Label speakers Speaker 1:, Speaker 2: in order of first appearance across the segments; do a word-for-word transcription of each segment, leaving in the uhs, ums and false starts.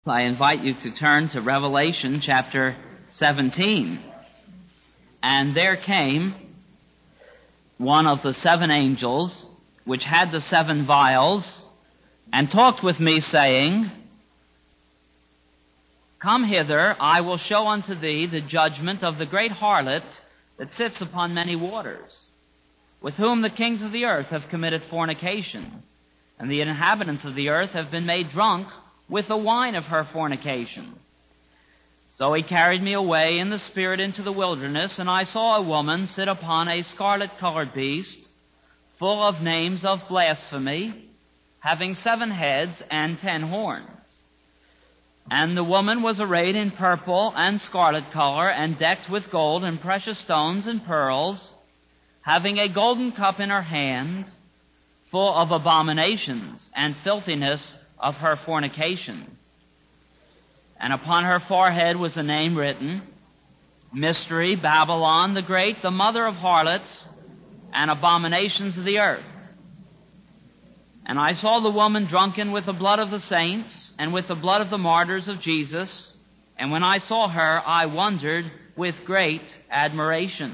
Speaker 1: I invite you to turn to Revelation chapter seventeen. And there came one of the seven angels, which had the seven vials, and talked with me, saying, Come hither, I will show unto thee the judgment of the great harlot that sits upon many waters, with whom the kings of the earth have committed fornication, and the inhabitants of the earth have been made drunk with the wine of her fornication. So he carried me away in the spirit into the wilderness, and I saw a woman sit upon a scarlet-colored beast, full of names of blasphemy, having seven heads and ten horns. And the woman was arrayed in purple and scarlet color, and decked with gold and precious stones and pearls, having a golden cup in her hand, full of abominations and filthiness of her fornication. And upon her forehead was a name written, Mystery, Babylon the Great, the mother of harlots and abominations of the earth. And I saw the woman drunken with the blood of the saints and with the blood of the martyrs of Jesus. And when I saw her, I wondered with great admiration.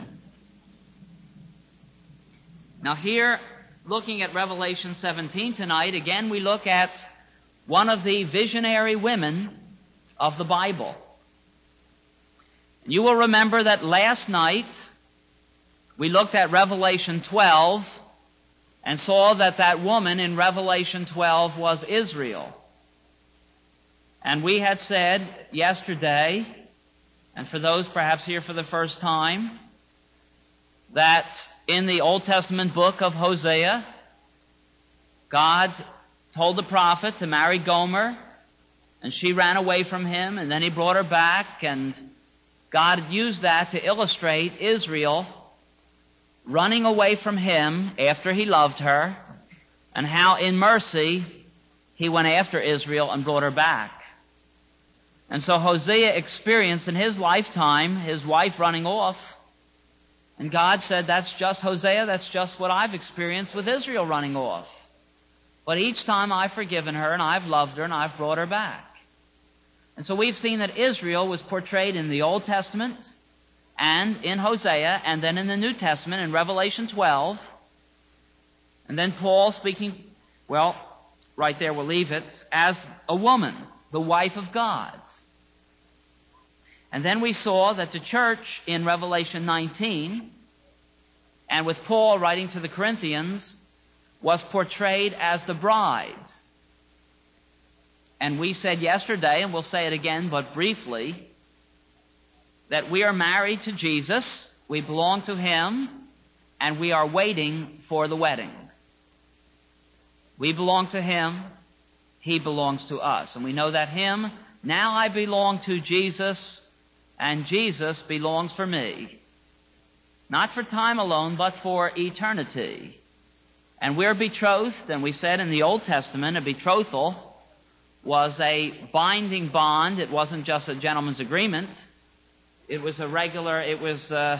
Speaker 1: Now here, looking at Revelation seventeen tonight, again we look at one of the visionary women of the Bible. You will remember that last night we looked at Revelation twelve and saw that that woman in Revelation twelve was Israel. And we had said yesterday, and for those perhaps here for the first time, that in the Old Testament book of Hosea, God told the prophet to marry Gomer, and she ran away from him, and then he brought her back, and God used that to illustrate Israel running away from him after he loved her, and how in mercy he went after Israel and brought her back. And so Hosea experienced in his lifetime his wife running off, and God said, that's just Hosea, that's just what I've experienced with Israel running off. But each time I've forgiven her, and I've loved her, and I've brought her back. And so we've seen that Israel was portrayed in the Old Testament and in Hosea, and then in the New Testament in Revelation twelve. And then Paul speaking, well, right there we'll leave it, as a woman, the wife of God. And then we saw that the church in Revelation nineteen, and with Paul writing to the Corinthians, was portrayed as the bride. And we said yesterday, and we'll say it again but briefly, that we are married to Jesus, we belong to Him, and we are waiting for the wedding. We belong to Him, He belongs to us. And we know that Him, now I belong to Jesus, and Jesus belongs for me. Not for time alone, but for eternity. And we're betrothed, and we said in the Old Testament, a betrothal was a binding bond. It wasn't just a gentleman's agreement. It was a regular, it was uh,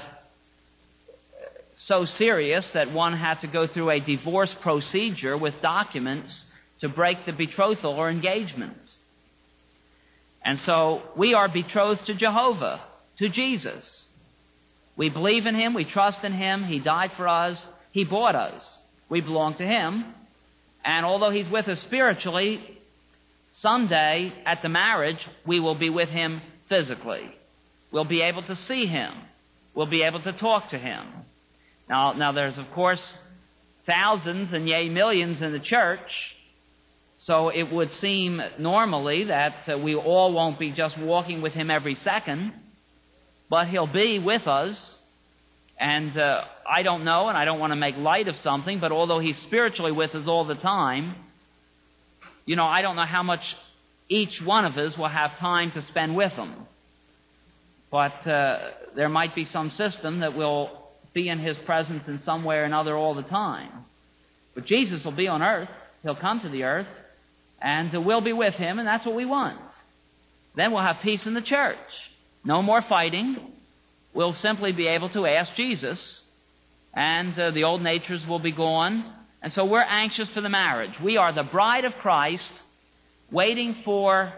Speaker 1: so serious that one had to go through a divorce procedure with documents to break the betrothal or engagement. And so we are betrothed to Jehovah, to Jesus. We believe in Him, we trust in Him, He died for us, He bought us. We belong to Him, and although He's with us spiritually, someday at the marriage we will be with Him physically. We'll be able to see Him. We'll be able to talk to Him. Now, now there's of course thousands and yea millions in the church, so it would seem normally that uh, we all won't be just walking with Him every second, but He'll be with us. And uh, I don't know, and I don't want to make light of something, but although He's spiritually with us all the time, you know, I don't know how much each one of us will have time to spend with Him. But uh, there might be some system that will be in His presence in some way or another all the time. But Jesus will be on earth. He'll come to the earth, and uh, we'll be with Him, and that's what we want. Then we'll have peace in the church. No more fighting. We'll simply be able to ask Jesus, and uh, the old natures will be gone. And so we're anxious for the marriage. We are the bride of Christ, waiting for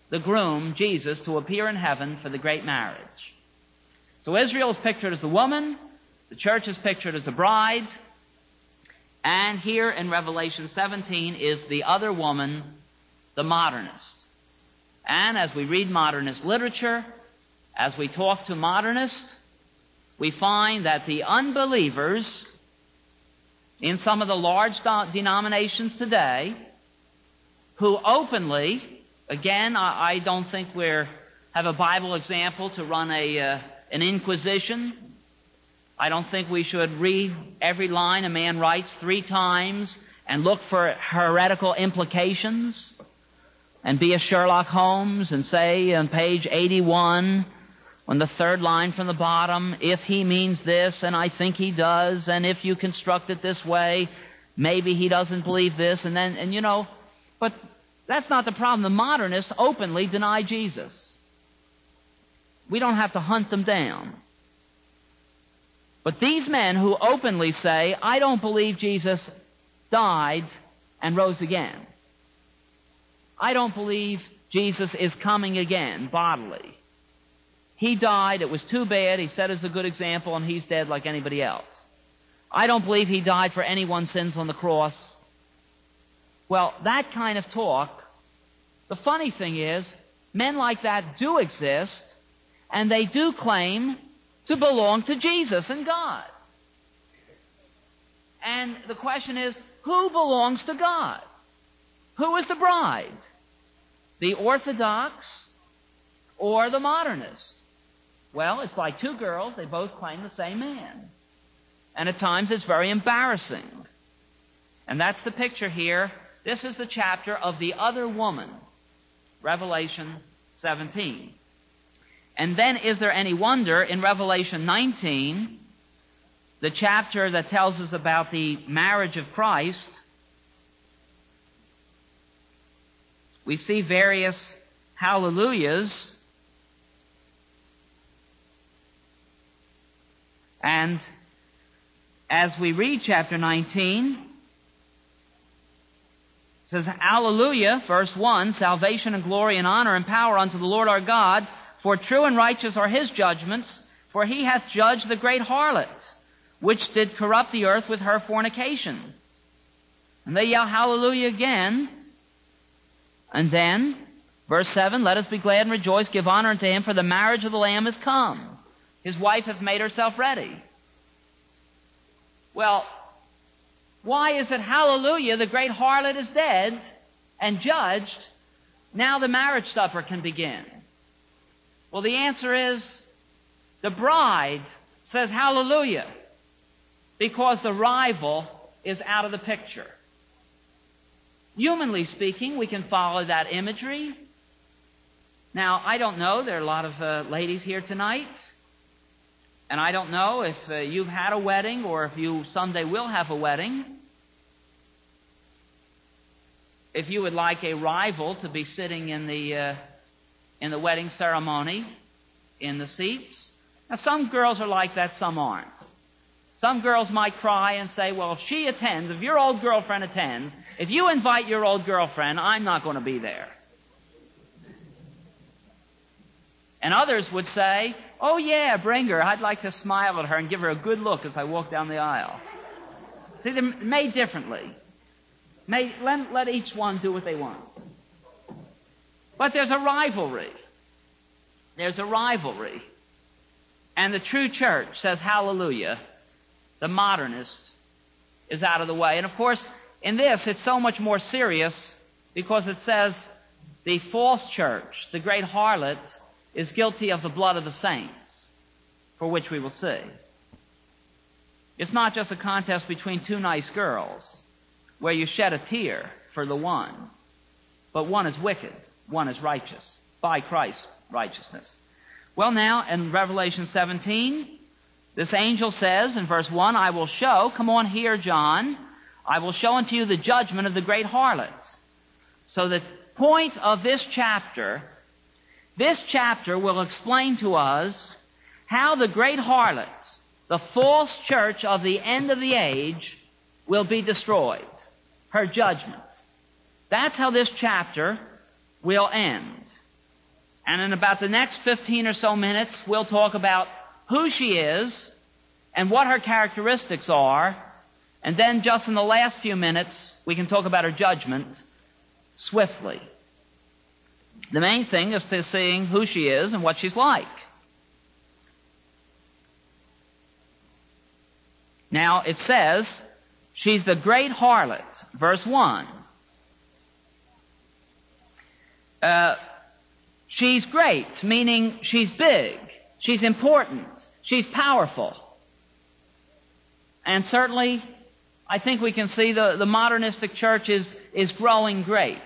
Speaker 1: the groom, Jesus, to appear in heaven for the great marriage. So Israel is pictured as the woman, the church is pictured as the bride, and here in Revelation seventeen is the other woman, the modernist. And as we read modernist literature, as we talk to modernists, we find that the unbelievers in some of the large denominations today, who openly, again, I, I don't think we have a Bible example to run a uh, an inquisition. I don't think we should read every line a man writes three times and look for heretical implications and be a Sherlock Holmes and say on page eighty-one, on the third line from the bottom, if he means this, and I think he does, and if you construct it this way, maybe he doesn't believe this, and then, and you know, but that's not the problem. The modernists openly deny Jesus. We don't have to hunt them down. But these men who openly say, I don't believe Jesus died and rose again. I don't believe Jesus is coming again bodily. He died, it was too bad, he set us a good example, and he's dead like anybody else. I don't believe he died for anyone's sins on the cross. Well, that kind of talk, the funny thing is, men like that do exist, and they do claim to belong to Jesus and God. And the question is, who belongs to God? Who is the bride? The Orthodox or the modernist? Well, it's like two girls, they both claim the same man. And at times it's very embarrassing. And that's the picture here. This is the chapter of the other woman, Revelation seventeen. And then is there any wonder in Revelation nineteen, the chapter that tells us about the marriage of Christ, we see various hallelujahs. And as we read chapter nineteen, it says, Hallelujah, verse one, salvation and glory and honor and power unto the Lord our God, for true and righteous are his judgments, for he hath judged the great harlot, which did corrupt the earth with her fornication. And they yell hallelujah again. And then, verse seven, let us be glad and rejoice, give honor unto him, for the marriage of the Lamb is come. His wife hath made herself ready. Well, why is it hallelujah, the great harlot is dead and judged, now the marriage supper can begin? Well, the answer is, the bride says hallelujah, because the rival is out of the picture. Humanly speaking, we can follow that imagery. Now, I don't know, there are a lot of uh, ladies here tonight, and I don't know if uh, you've had a wedding or if you someday will have a wedding. If you would like a rival to be sitting in the uh, in the wedding ceremony in the seats. Now, some girls are like that, some aren't. Some girls might cry and say, well, if she attends, if your old girlfriend attends, if you invite your old girlfriend, I'm not going to be there. And others would say, oh yeah, bring her. I'd like to smile at her and give her a good look as I walk down the aisle. See, they're made differently. Made, let, let each one do what they want. But there's a rivalry. There's a rivalry. And the true church says hallelujah. The modernist is out of the way. And of course, in this, it's so much more serious because it says the false church, the great harlot, is guilty of the blood of the saints, for which we will see. It's not just a contest between two nice girls where you shed a tear for the one, but one is wicked, one is righteous, by Christ's righteousness. Well, now, in Revelation seventeen, this angel says in verse one, I will show, come on here, John, I will show unto you the judgment of the great harlot. So the point of this chapter, this chapter will explain to us how the great harlot, the false church of the end of the age, will be destroyed. Her judgment. That's how this chapter will end. And in about the next fifteen or so minutes, we'll talk about who she is and what her characteristics are. And then just in the last few minutes, we can talk about her judgment swiftly. The main thing is to seeing who she is and what she's like. Now, it says, she's the great harlot, verse one. Uh, she's great, meaning she's big, she's important, she's powerful. And certainly, I think we can see the, the modernistic church is, is growing great.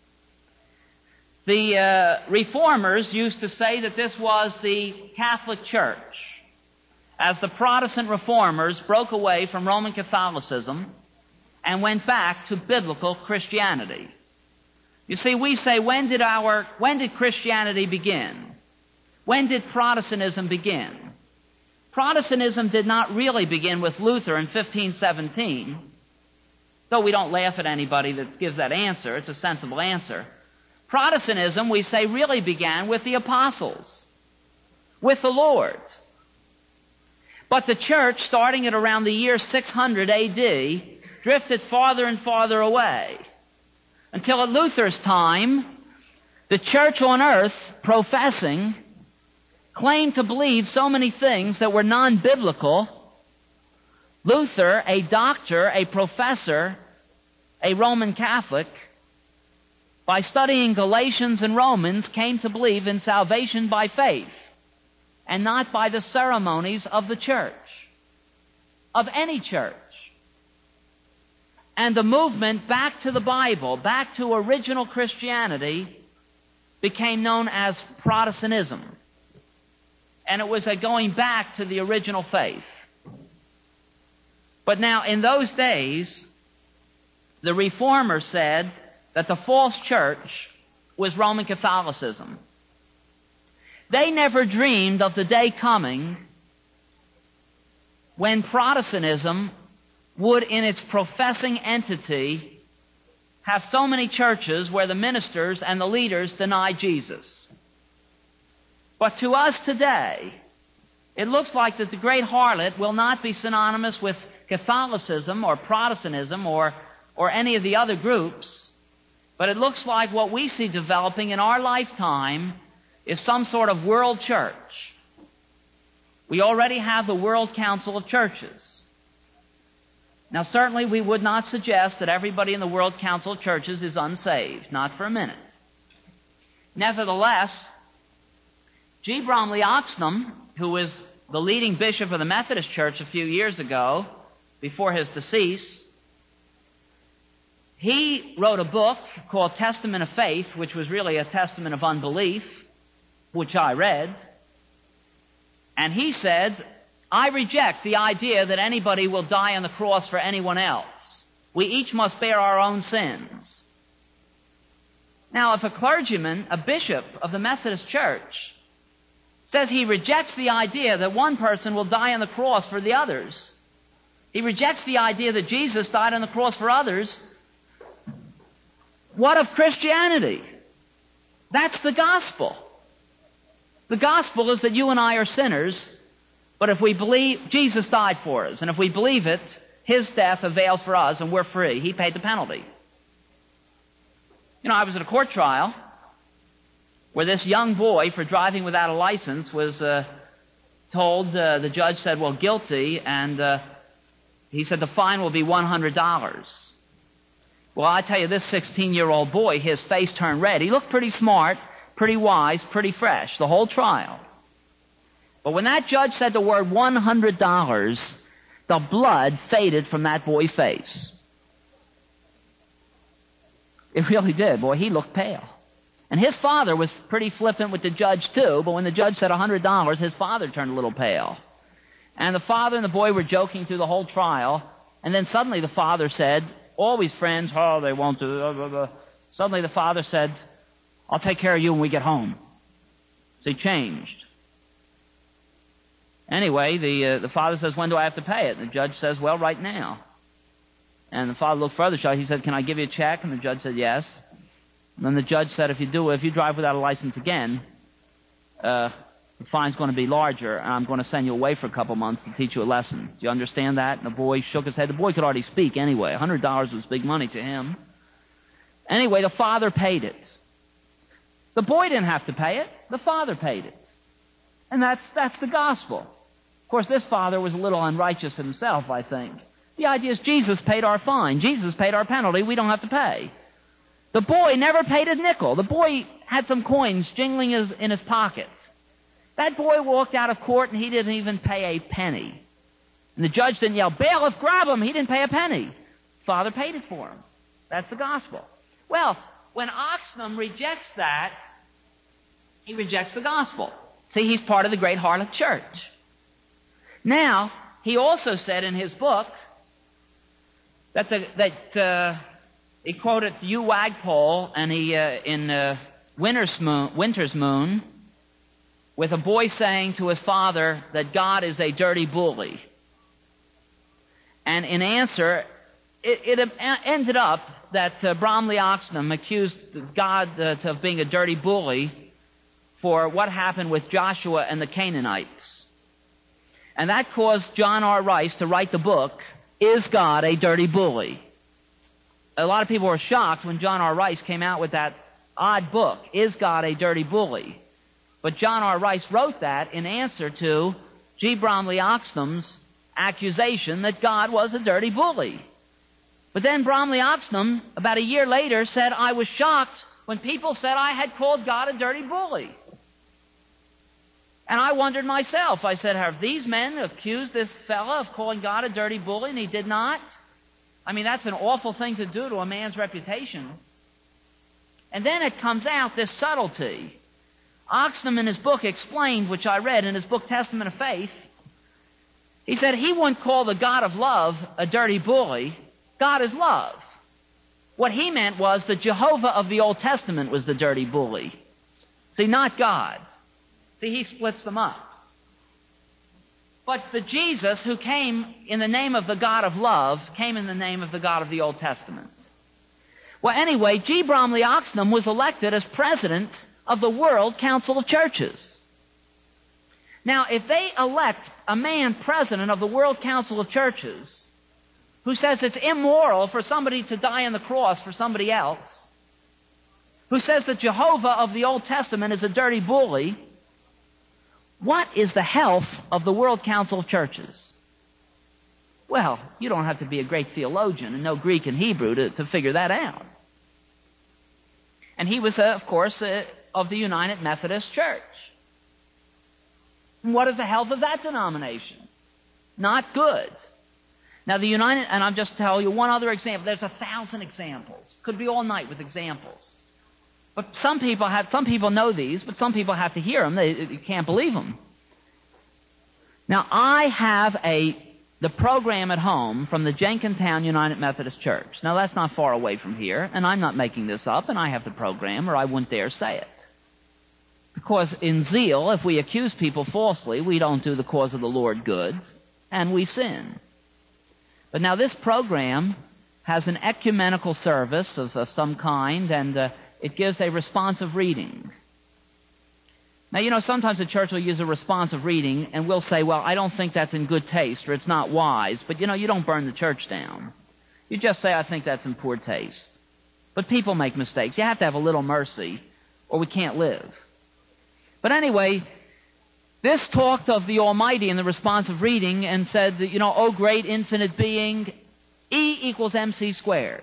Speaker 1: The uh, reformers used to say that this was the Catholic Church, as the Protestant reformers broke away from Roman Catholicism and went back to biblical Christianity. You see, we say, when did our, when did Christianity begin? When did Protestantism begin? Protestantism did not really begin with Luther in fifteen seventeen, though we don't laugh at anybody that gives that answer. It's a sensible answer. Protestantism, we say, really began with the apostles, with the Lord. But the church, starting at around the year six hundred A D, drifted farther and farther away, until at Luther's time, the church on earth, professing, claimed to believe so many things that were non-biblical. Luther, a doctor, a professor, a Roman Catholic, by studying Galatians and Romans, came to believe in salvation by faith, and not by the ceremonies of the church, of any church. And the movement back to the Bible, back to original Christianity, became known as Protestantism. And it was a going back to the original faith. But now, in those days, the Reformers said that the false church was Roman Catholicism. They never dreamed of the day coming when Protestantism would, in its professing entity, have so many churches where the ministers and the leaders deny Jesus. But to us today, it looks like that the great harlot will not be synonymous with Catholicism or Protestantism or, or any of the other groups, but it looks like what we see developing in our lifetime is some sort of world church. We already have the World Council of Churches. Now, certainly we would not suggest that everybody in the World Council of Churches is unsaved, not for a minute. Nevertheless, G. Bromley Oxnam, who was the leading bishop of the Methodist Church a few years ago, before his decease, he wrote a book called Testament of Faith, which was really a testament of unbelief, which I read. And he said, I reject the idea that anybody will die on the cross for anyone else. We each must bear our own sins. Now, if a clergyman, a bishop of the Methodist Church, says he rejects the idea that one person will die on the cross for the others, he rejects the idea that Jesus died on the cross for others, what of Christianity? That's the gospel. The gospel is that you and I are sinners, but if we believe Jesus died for us, and if we believe it, His death avails for us and we're free. He paid the penalty. You know, I was at a court trial where this young boy, for driving without a license, was uh, told, uh, the judge said, well, guilty, and uh, he said the fine will be one hundred dollars. Well, I tell you, this sixteen-year-old boy, his face turned red. He looked pretty smart, pretty wise, pretty fresh, the whole trial. But when that judge said the word one hundred dollars, the blood faded from that boy's face. It really did. Boy, he looked pale. And his father was pretty flippant with the judge, too, but when the judge said one hundred dollars, his father turned a little pale. And the father and the boy were joking through the whole trial, and then suddenly the father said, always friends, oh, they won't do blah, blah, blah. Suddenly the father said, I'll take care of you when we get home. So he changed. Anyway, the uh, the father says, when do I have to pay it? And the judge says, well, right now. And the father looked further. He said, can I give you a check? And the judge said, yes. And then the judge said, if you do, if you drive without a license again, uh, the fine's going to be larger, and I'm going to send you away for a couple months to teach you a lesson. Do you understand that? And the boy shook his head. The boy could already speak anyway. one hundred dollars was big money to him. Anyway, the father paid it. The boy didn't have to pay it. The father paid it. And that's, that's the gospel. Of course, this father was a little unrighteous himself, I think. The idea is Jesus paid our fine. Jesus paid our penalty. We don't have to pay. The boy never paid his nickel. The boy had some coins jingling his, in his pockets. That boy walked out of court and he didn't even pay a penny. And the judge didn't yell, "Bailiff, grab him." He didn't pay a penny. Father paid it for him. That's the gospel. Well, when Oxnam rejects that, he rejects the gospel. See, he's part of the great harlot church. Now, he also said in his book that the, that uh, he quoted Hugh Wagpole and he uh, in uh, Winter's Moon, Winter's Moon, with a boy saying to his father that God is a dirty bully. And in answer, it, it ended up that uh, Bromley Oxnam accused God uh, of being a dirty bully for what happened with Joshua and the Canaanites. And that caused John R. Rice to write the book, Is God a Dirty Bully? A lot of people were shocked when John R. Rice came out with that odd book, Is God a Dirty Bully? But John R. Rice wrote that in answer to G. Bromley Oxnam's accusation that God was a dirty bully. But then Bromley Oxnam, about a year later, said, "I was shocked when people said I had called God a dirty bully." And I wondered myself. I said, have these men accused this fella of calling God a dirty bully, and he did not? I mean, that's an awful thing to do to a man's reputation. And then it comes out, this subtlety. Oxnam in his book explained, which I read in his book Testament of Faith, he said he wouldn't call the God of love a dirty bully. God is love. What he meant was the Jehovah of the Old Testament was the dirty bully. See, not God. See, he splits them up. But the Jesus who came in the name of the God of love came in the name of the God of the Old Testament. Well, anyway, G. Bromley Oxnam was elected as president of the World Council of Churches. Now, if they elect a man president of the World Council of Churches who says it's immoral for somebody to die on the cross for somebody else, who says that Jehovah of the Old Testament is a dirty bully, what is the health of the World Council of Churches? Well, you don't have to be a great theologian and know Greek and Hebrew to, to figure that out. And he was, uh, of course, uh, of the United Methodist Church. And what is the health of that denomination? Not good. Now, the United, and I'll just tell you one other example. There's a thousand examples. Could be all night with examples. But some people have, some people know these, but some people have to hear them. They, you can't believe them. Now, I have a, the program at home from the Jenkintown United Methodist Church. Now, that's not far away from here, and I'm not making this up, and I have the program, or I wouldn't dare say it. Because in zeal, if we accuse people falsely, we don't do the cause of the Lord good, and we sin. But now this program has an ecumenical service of, of some kind, and uh, it gives a responsive reading. Now, you know, sometimes the church will use a responsive reading, and we'll say, well, I don't think that's in good taste, or it's not wise. But, you know, you don't burn the church down. You just say, I think that's in poor taste. But people make mistakes. You have to have a little mercy, or we can't live. But anyway, this talked of the Almighty in the responsive reading and said that, you know, oh great infinite being, E equals mc squared.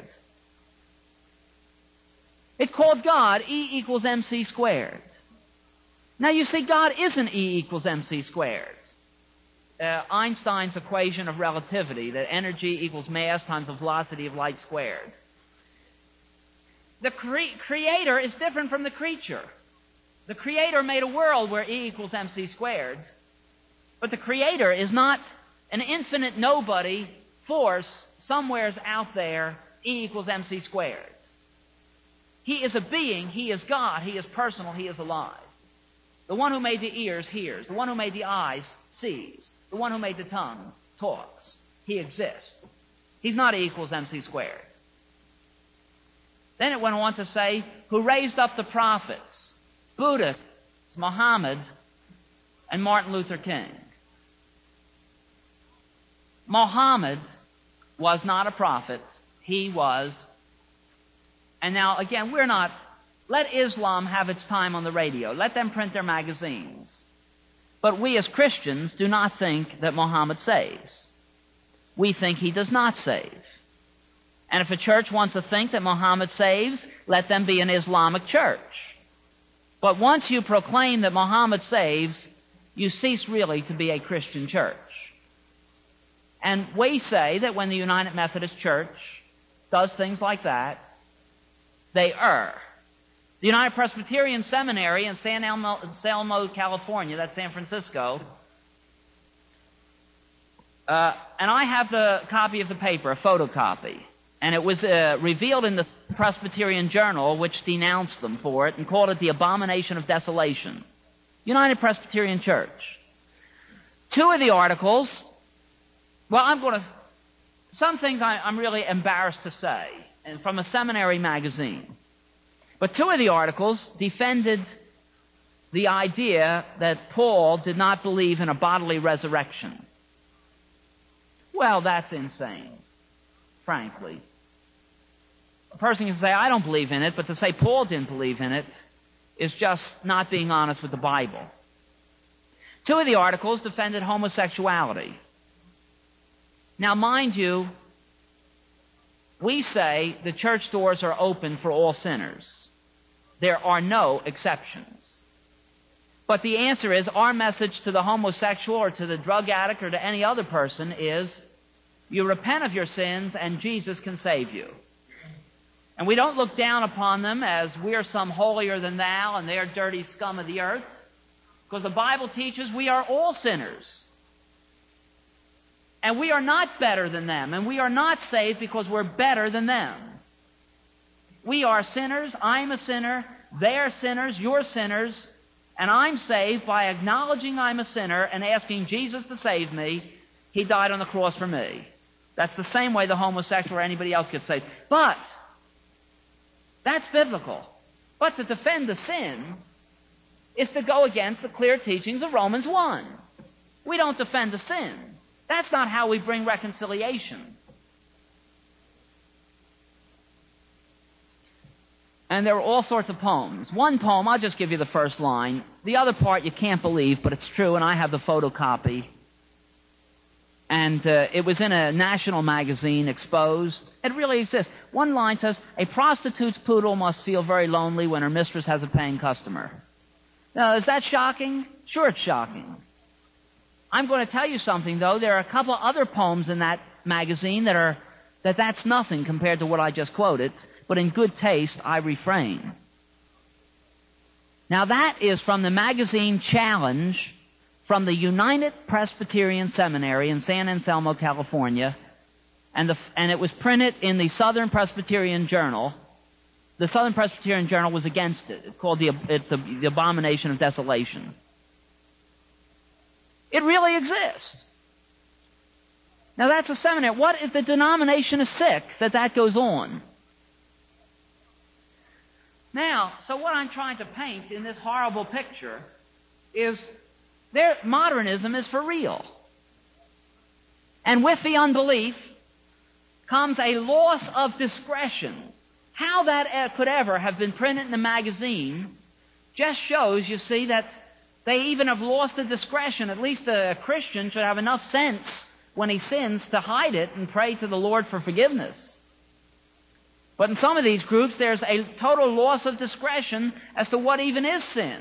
Speaker 1: It called God E equals mc squared. Now you see, God isn't E equals mc squared. Uh, Einstein's equation of relativity, that energy equals mass times the velocity of light squared. The cre- Creator is different from the creature. The Creator made a world where E equals mc squared, but the Creator is not an infinite nobody force somewheres out there, E equals mc squared. He is a being, He is God, He is personal, He is alive. The one who made the ears hears, the one who made the eyes sees, the one who made the tongue talks. He exists. He's not E equals mc squared. Then it went on to say, who raised up the prophets. Buddha Muhammad and Martin Luther King. Muhammad was not a prophet. He was. And now, again, we're not. Let Islam have its time on the radio. Let them print their magazines. But we as Christians do not think that Muhammad saves. We think he does not save. And if a church wants to think that Muhammad saves, let them be an Islamic church. But once you proclaim that Muhammad saves, you cease really to be a Christian church. And we say that when the United Methodist Church does things like that, they err. The United Presbyterian Seminary in San Elmo, San Elmo, California, that's San Francisco, uh, and I have the copy of the paper, a photocopy, and it was uh, revealed in the Presbyterian Journal, which denounced them for it and called it the abomination of desolation. United Presbyterian Church. Two of the articles, well, I'm going to, some things I, I'm really embarrassed to say, and from a seminary magazine. But two of the articles defended the idea that Paul did not believe in a bodily resurrection. Well, that's insane, frankly. A person can say, I don't believe in it, but to say Paul didn't believe in it is just not being honest with the Bible. Two of the articles defended homosexuality. Now, mind you, we say the church doors are open for all sinners. There are no exceptions. But the answer is, our message to the homosexual or to the drug addict or to any other person is, you repent of your sins and Jesus can save you. And we don't look down upon them as we're some holier than thou and they're dirty scum of the earth. Because the Bible teaches we are all sinners. And we are not better than them. And we are not saved because we're better than them. We are sinners. I'm a sinner. They're sinners. You're sinners. And I'm saved by acknowledging I'm a sinner and asking Jesus to save me. He died on the cross for me. That's the same way the homosexual or anybody else gets saved. But that's biblical. But to defend the sin is to go against the clear teachings of Romans one. We don't defend the sin. That's not how we bring reconciliation. And there are all sorts of poems. One poem, I'll just give you the first line. The other part you can't believe, but it's true, and I have the photocopy. And uh, it was in a national magazine, Exposed. It really exists. One line says, a prostitute's poodle must feel very lonely when her mistress has a paying customer. Now, is that shocking? Sure, it's shocking. I'm going to tell you something, though. There are a couple other poems in that magazine that are that that's nothing compared to what I just quoted. But in good taste, I refrain. Now that is from the magazine Challenge from the United Presbyterian Seminary in San Anselmo, California. And, the, and it was printed in the Southern Presbyterian Journal. The Southern Presbyterian Journal was against it. It's called the, it, the, the Abomination of Desolation. It really exists. Now that's a seminary. What if the denomination is sick that that goes on? Now, so what I'm trying to paint in this horrible picture is there, modernism is for real. And with the unbelief comes a loss of discretion. How that could ever have been printed in the magazine just shows, you see, that they even have lost the discretion. At least a Christian should have enough sense when he sins to hide it and pray to the Lord for forgiveness. But in some of these groups, there's a total loss of discretion as to what even is sin.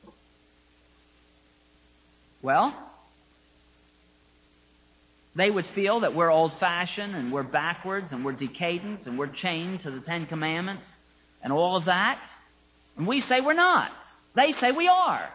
Speaker 1: Well, they would feel that we're old-fashioned and we're backwards and we're decadent and we're chained to the Ten Commandments and all of that. And we say we're not. They say we are.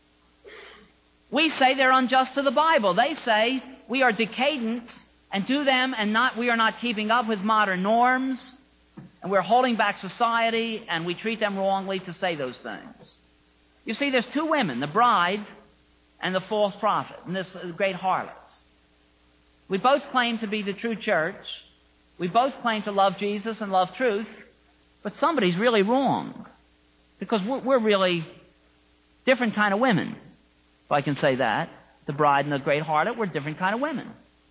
Speaker 1: We say they're unjust to the Bible. They say we are decadent and do them and not, we are not keeping up with modern norms. And we're holding back society, and we treat them wrongly to say those things. You see, there's two women, the bride and the false prophet, and this great harlots. We both claim to be the true church. We both claim to love Jesus and love truth, but somebody's really wrong. Because we're really Different kind of women, if I can say that. The bride and the great harlot were different kind of women.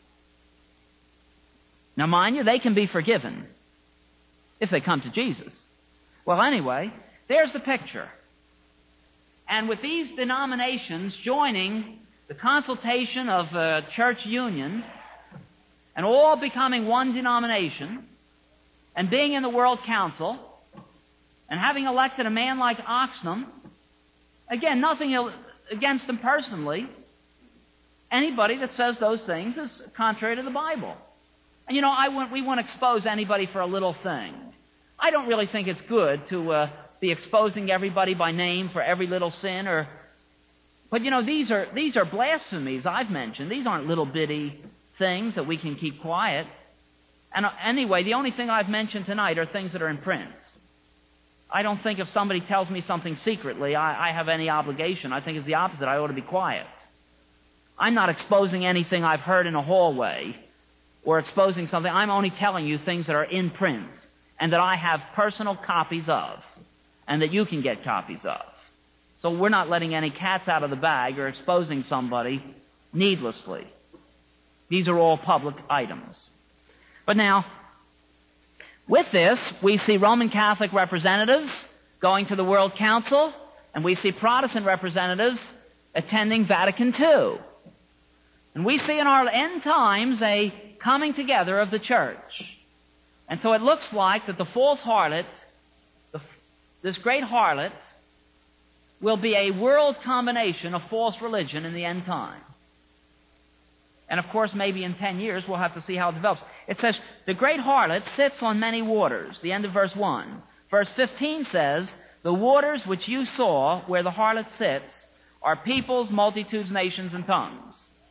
Speaker 1: Now, mind you, they can be forgiven if they come to Jesus. Well, anyway, there's the picture. And with these denominations joining the consultation of a church union and all becoming one denomination and being in the World Council and having elected a man like Oxnam, again, nothing against them personally, anybody that says those things is contrary to the Bible. And you know, I wouldn't, we won't expose anybody for a little thing. I don't really think it's good to uh, be exposing everybody by name for every little sin. Or, but you know, these are these are blasphemies I've mentioned. These aren't little bitty things that we can keep quiet. And uh, anyway, the only thing I've mentioned tonight are things that are in print. I don't think if somebody tells me something secretly, I, I have any obligation. I think it's the opposite. I ought to be quiet. I'm not exposing anything I've heard in a hallway or exposing something. I'm only telling you things that are in print and that I have personal copies of and that you can get copies of. So we're not letting any cats out of the bag or exposing somebody needlessly. These are all public items. But now, with this, we see Roman Catholic representatives going to the World Council, and we see Protestant representatives attending Vatican Two. And we see in our end times a coming together of the church. And so it looks like that the false harlot, the, this great harlot, will be a world combination of false religion in the end time. And of course, maybe in ten years, we'll have to see how it develops. It says, the great harlot sits on many waters, the end of verse one. Verse fifteen says, the waters which you saw where the harlot sits are peoples, multitudes, nations, and tongues.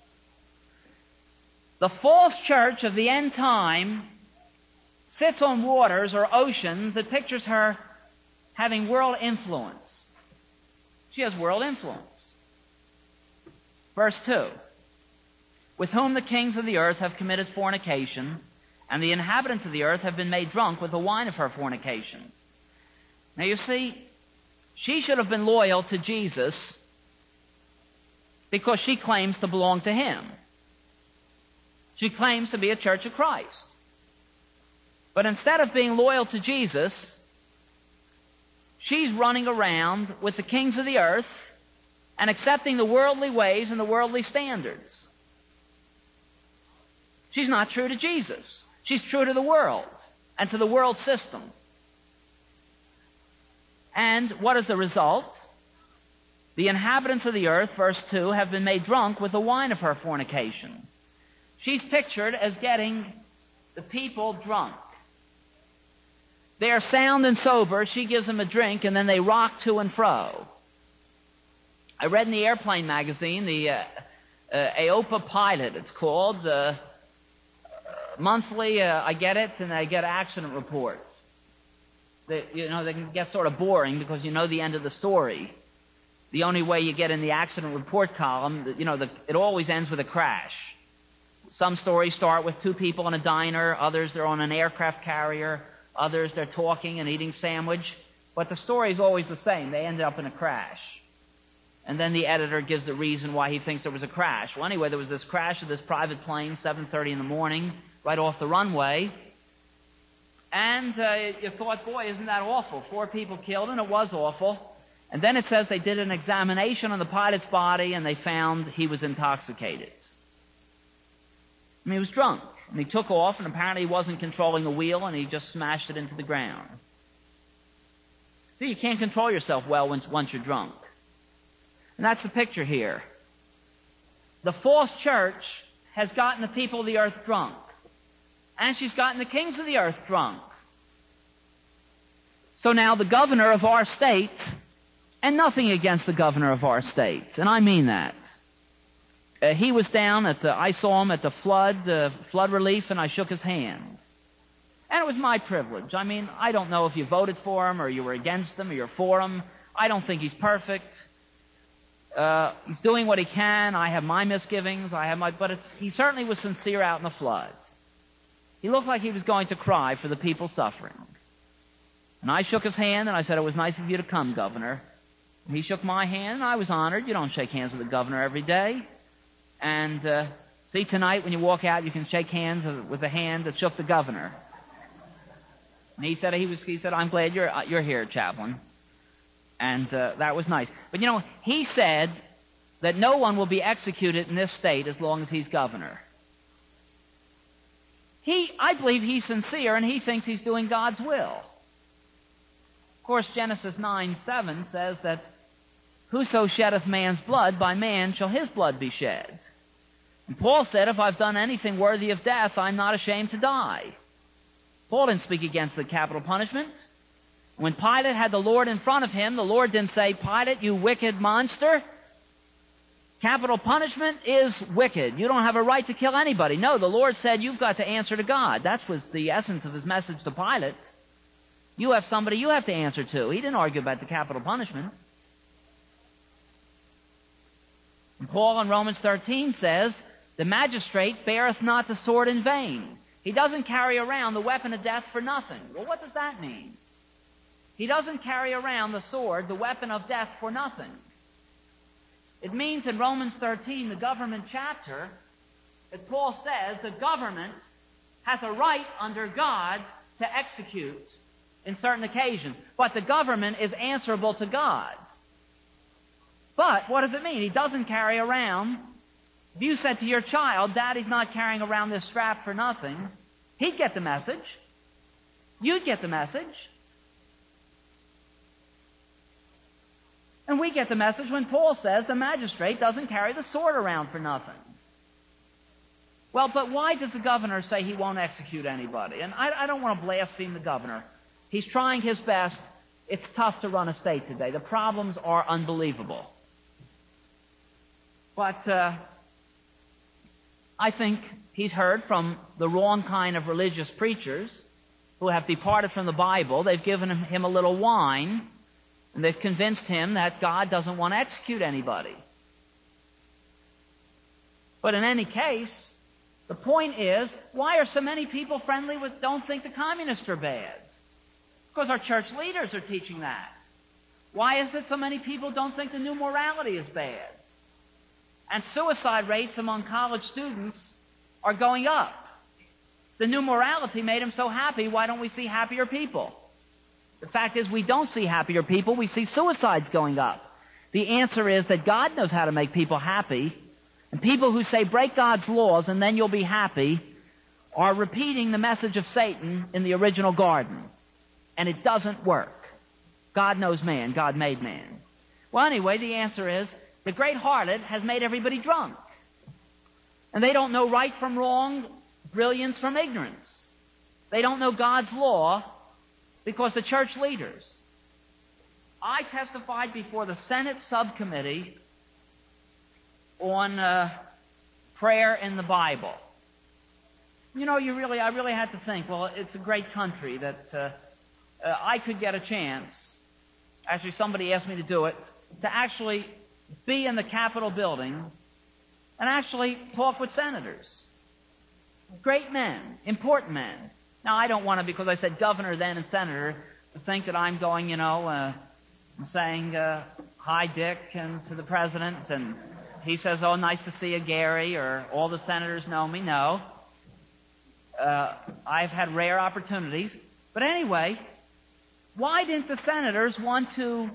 Speaker 1: The false church of the end time sits on waters or oceans. It pictures her having world influence. She has world influence. Verse two. With whom the kings of the earth have committed fornication, and the inhabitants of the earth have been made drunk with the wine of her fornication. Now you see, she should have been loyal to Jesus because she claims to belong to Him. She claims to be a Church of Christ. But instead of being loyal to Jesus, she's running around with the kings of the earth and accepting the worldly ways and the worldly standards. She's not true to Jesus. She's true to the world and to the world system. And what is the result? The inhabitants of the earth, verse two, have been made drunk with the wine of her fornication. She's pictured as getting the people drunk. They are sound and sober. She gives them a drink, and then they rock to and fro. I read in the Airplane magazine, the uh, uh, AOPA Pilot, it's called. Uh, monthly, uh, I get it, and I get accident reports. They, you know, they can get sort of boring because you know the end of the story. The only way you get in the accident report column, you know, the, it always ends with a crash. Some stories start with two people in a diner. Others, they're on an aircraft carrier. Others, they're talking and eating sandwich. But the story is always the same. They end up in a crash. And then the editor gives the reason why he thinks there was a crash. Well, anyway, there was this crash of this private plane, seven thirty in the morning, right off the runway. And uh, you thought, boy, isn't that awful? Four people killed, and it was awful. And then it says they did an examination on the pilot's body, and they found he was intoxicated. I mean, he was drunk. And he took off, and apparently he wasn't controlling the wheel, and he just smashed it into the ground. See, you can't control yourself well once, once you're drunk. And that's the picture here. The false church has gotten the people of the earth drunk. And she's gotten the kings of the earth drunk. So now the governor of our state, and nothing against the governor of our state, and I mean that. Uh, he was down at the, I saw him at the flood, uh, flood relief, and I shook his hand. And it was my privilege. I mean, I don't know if you voted for him, or you were against him, or you're for him. I don't think he's perfect. Uh, he's doing what he can. I have my misgivings. I have my, but it's, he certainly was sincere out in the floods. He looked like he was going to cry for the people suffering. And I shook his hand, and I said, it was nice of you to come, Governor. He shook my hand, and I was honored. You don't shake hands with the governor every day. And uh, see, tonight when you walk out, you can shake hands with the hand that shook the governor. And he said, he was. He said, I'm glad you're you're here, Chaplain. And uh, that was nice. But you know, he said that no one will be executed in this state as long as he's governor. He, I believe he's sincere, and he thinks he's doing God's will. Of course, Genesis nine seven says that whoso sheddeth man's blood, by man shall his blood be shed. And Paul said, if I've done anything worthy of death, I'm not ashamed to die. Paul didn't speak against the capital punishment. When Pilate had the Lord in front of him, the Lord didn't say, Pilate, you wicked monster. Capital punishment is wicked. You don't have a right to kill anybody. No, the Lord said you've got to answer to God. That was the essence of his message to Pilate. You have somebody you have to answer to. He didn't argue about the capital punishment. And Paul in Romans thirteen says, the magistrate beareth not the sword in vain. He doesn't carry around the weapon of death for nothing. Well, what does that mean? He doesn't carry around the sword, the weapon of death, for nothing. It means in Romans thirteen, the government chapter, that Paul says the government has a right under God to execute in certain occasions. But the government is answerable to God. But what does it mean? He doesn't carry around. If you said to your child, Daddy's not carrying around this strap for nothing, he'd get the message. You'd get the message. And we get the message when Paul says the magistrate doesn't carry the sword around for nothing. Well, but why does the governor say he won't execute anybody? And I, I don't want to blaspheme the governor. He's trying his best. It's tough to run a state today. The problems are unbelievable. But uh, I think he's heard from the wrong kind of religious preachers who have departed from the Bible. They've given him, him a little wine, and they've convinced him that God doesn't want to execute anybody. But in any case, the point is, why are so many people friendly with, don't think the communists are bad? Because our church leaders are teaching that. Why is it so many people don't think the new morality is bad? And suicide rates among college students are going up. The new morality made them so happy. Why don't we see happier people? The fact is we don't see happier people. We see suicides going up. The answer is that God knows how to make people happy. And people who say break God's laws and then you'll be happy are repeating the message of Satan in the original garden. And it doesn't work. God knows man. God made man. Well, anyway, the answer is the great harlot has made everybody drunk. And they don't know right from wrong, brilliance from ignorance. They don't know God's law because the church leaders. I testified before the Senate subcommittee on uh, prayer in the Bible. You know, you really, I really had to think, well, it's a great country that uh, uh, I could get a chance. Actually, somebody asked me to do it, to actually be in the Capitol building and actually talk with senators. Great men, important men. Now, I don't want to, because I said governor then and senator, to think that I'm going, you know, uh, saying, uh, hi, Dick, and to the president, and he says, oh, nice to see you, Gary, or all the senators know me. No. Uh, I've had rare opportunities. But anyway, why didn't the senators want to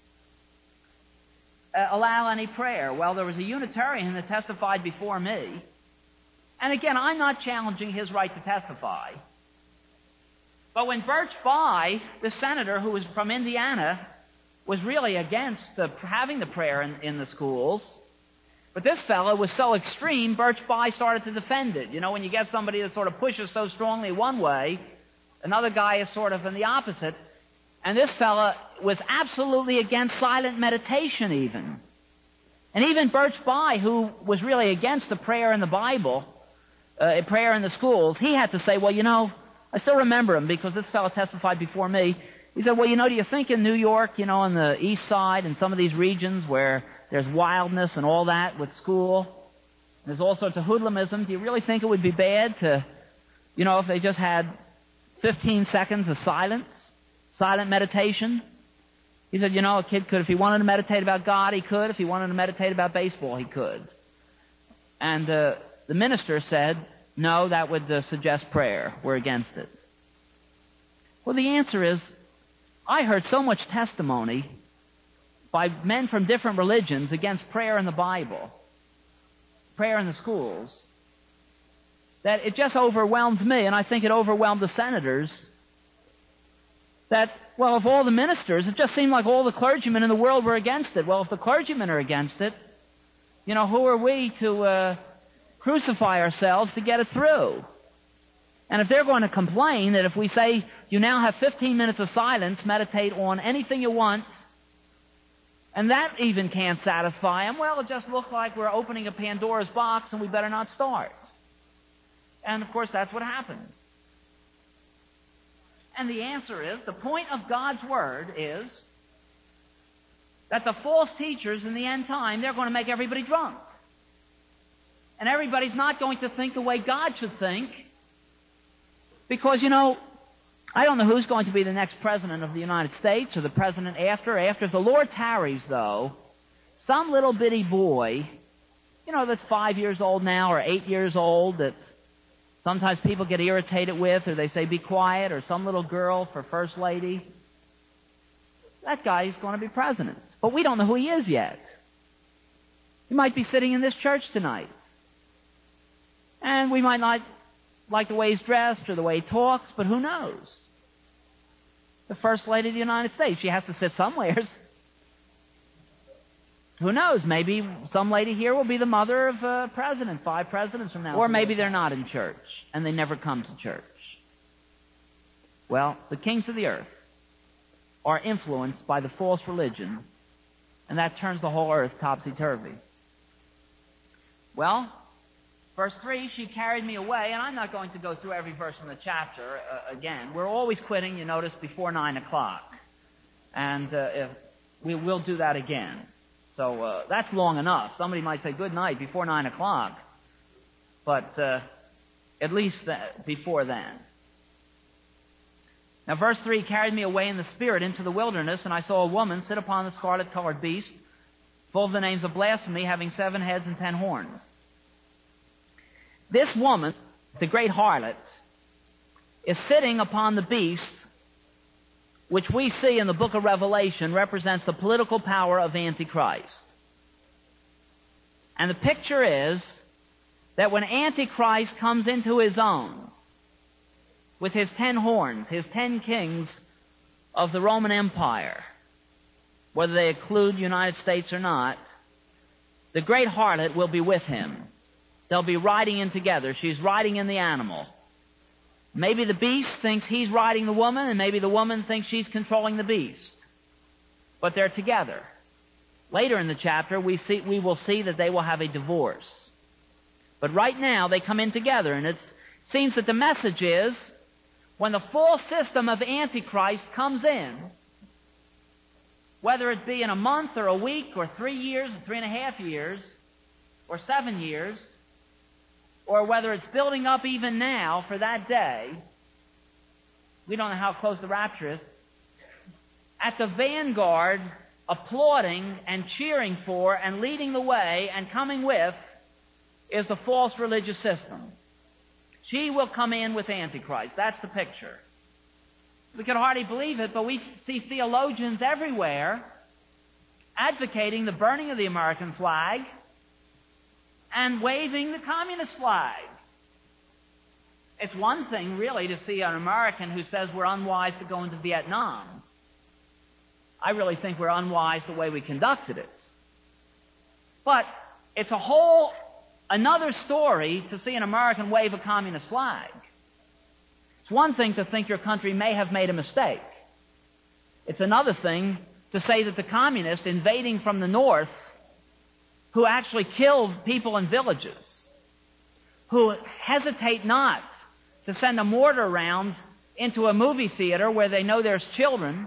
Speaker 1: uh, allow any prayer? Well, there was a Unitarian that testified before me. And again, I'm not challenging his right to testify. But when Birch Bayh, the senator who was from Indiana, was really against the, having the prayer in, in the schools, but this fellow was so extreme, Birch Bayh started to defend it. You know, when you get somebody that sort of pushes so strongly one way, another guy is sort of in the opposite. And this fellow was absolutely against silent meditation even. And even Birch Bayh, who was really against the prayer in the Bible, uh, prayer in the schools, he had to say, well, you know, I still remember him because this fellow testified before me. He said, well, you know, do you think in New York, you know, on the east side and some of these regions where there's wildness and all that with school, there's all sorts of hoodlumism, do you really think it would be bad to, you know, if they just had fifteen seconds of silence, silent meditation? He said, you know, a kid could, if he wanted to meditate about God, he could. If he wanted to meditate about baseball, he could. And uh, the minister said, no, that would uh, suggest prayer. We're against it. Well, the answer is, I heard so much testimony by men from different religions against prayer in the Bible, prayer in the schools, that it just overwhelmed me, and I think it overwhelmed the senators, that, well, of all the ministers, it just seemed like all the clergymen in the world were against it. Well, if the clergymen are against it, you know, who are we to uh, crucify ourselves to get it through? And if they're going to complain that if we say, you now have fifteen minutes of silence, meditate on anything you want, and that even can't satisfy them, well, it just looks like we're opening a Pandora's box and we better not start. And, of course, that's what happens. And the answer is, the point of God's Word is that the false teachers in the end time, they're going to make everybody drunk. And everybody's not going to think the way God should think. Because, you know, I don't know who's going to be the next president of the United States or the president after. After if the Lord tarries, though, some little bitty boy, you know, that's five years old now or eight years old that sometimes people get irritated with, or they say be quiet, or some little girl for first lady, that guy is going to be president. But we don't know who he is yet. He might be sitting in this church tonight. And we might not like the way he's dressed or the way he talks, but who knows? The First Lady of the United States, she has to sit somewheres. Who knows? Maybe some lady here will be the mother of a president, five presidents from now. Or maybe they're not in church, and they never come to church. Well, the kings of the earth are influenced by the false religion, and that turns the whole earth topsy-turvy. Well, verse three, she carried me away, and I'm not going to go through every verse in the chapter uh, again. We're always quitting, you notice, before nine o'clock. And uh, if we will do that again. So uh, that's long enough. Somebody might say, good night, before nine o'clock. But uh, at least th- before then. Now, verse three, carried me away in the spirit into the wilderness, and I saw a woman sit upon the scarlet-colored beast, full of the names of blasphemy, having seven heads and ten horns. This woman, the great harlot, is sitting upon the beast, which we see in the book of Revelation represents the political power of Antichrist. And the picture is that when Antichrist comes into his own, with his ten horns, his ten kings of the Roman Empire, whether they include the United States or not, the great harlot will be with him. They'll be riding in together. She's riding in the animal. Maybe the beast thinks he's riding the woman, and maybe the woman thinks she's controlling the beast. But they're together. Later in the chapter, we see, we will see that they will have a divorce. But right now, they come in together, and it seems that the message is, when the false system of Antichrist comes in, whether it be in a month or a week or three years or three and a half years or seven years, or whether it's building up even now for that day, we don't know how close the rapture is, at the vanguard, applauding and cheering for and leading the way and coming with, is the false religious system. She will come in with Antichrist. That's the picture. We can hardly believe it, but we see theologians everywhere advocating the burning of the American flag and waving the communist flag. It's one thing, really, to see an American who says we're unwise to go into Vietnam. I really think we're unwise the way we conducted it. But it's a whole, another story to see an American wave a communist flag. It's one thing to think your country may have made a mistake. It's another thing to say that the communists invading from the north, who actually killed people in villages, who hesitate not to send a mortar round into a movie theater where they know there's children,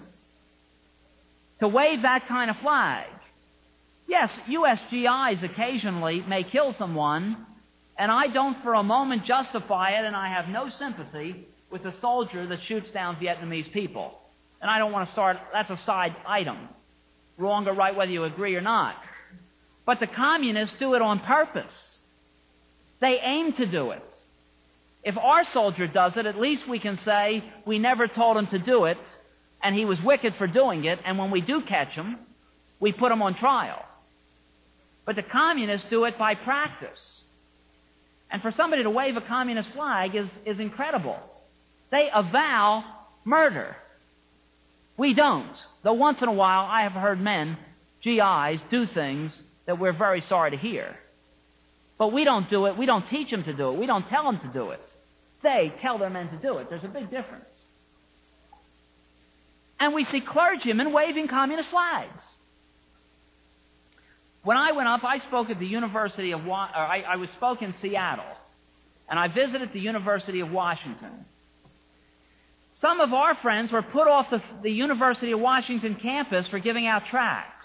Speaker 1: to wave that kind of flag. Yes, U S G Is occasionally may kill someone, and I don't for a moment justify it, and I have no sympathy with the soldier that shoots down Vietnamese people. And I don't want to start, that's a side item. Wrong or right, whether you agree or not. But the communists do it on purpose. They aim to do it. If our soldier does it, at least we can say we never told him to do it, and he was wicked for doing it, and when we do catch him, we put him on trial. But the communists do it by practice. And for somebody to wave a communist flag is, is incredible. They avow murder. We don't. Though once in a while I have heard men, G Is, do things that we're very sorry to hear. But we don't do it. We don't teach them to do it. We don't tell them to do it. They tell their men to do it. There's a big difference. And we see clergymen waving communist flags. When I went up, I spoke at the University of, Wa- or I, I was spoke in Seattle, and I visited the University of Washington. Some of our friends were put off the, the University of Washington campus for giving out tracts.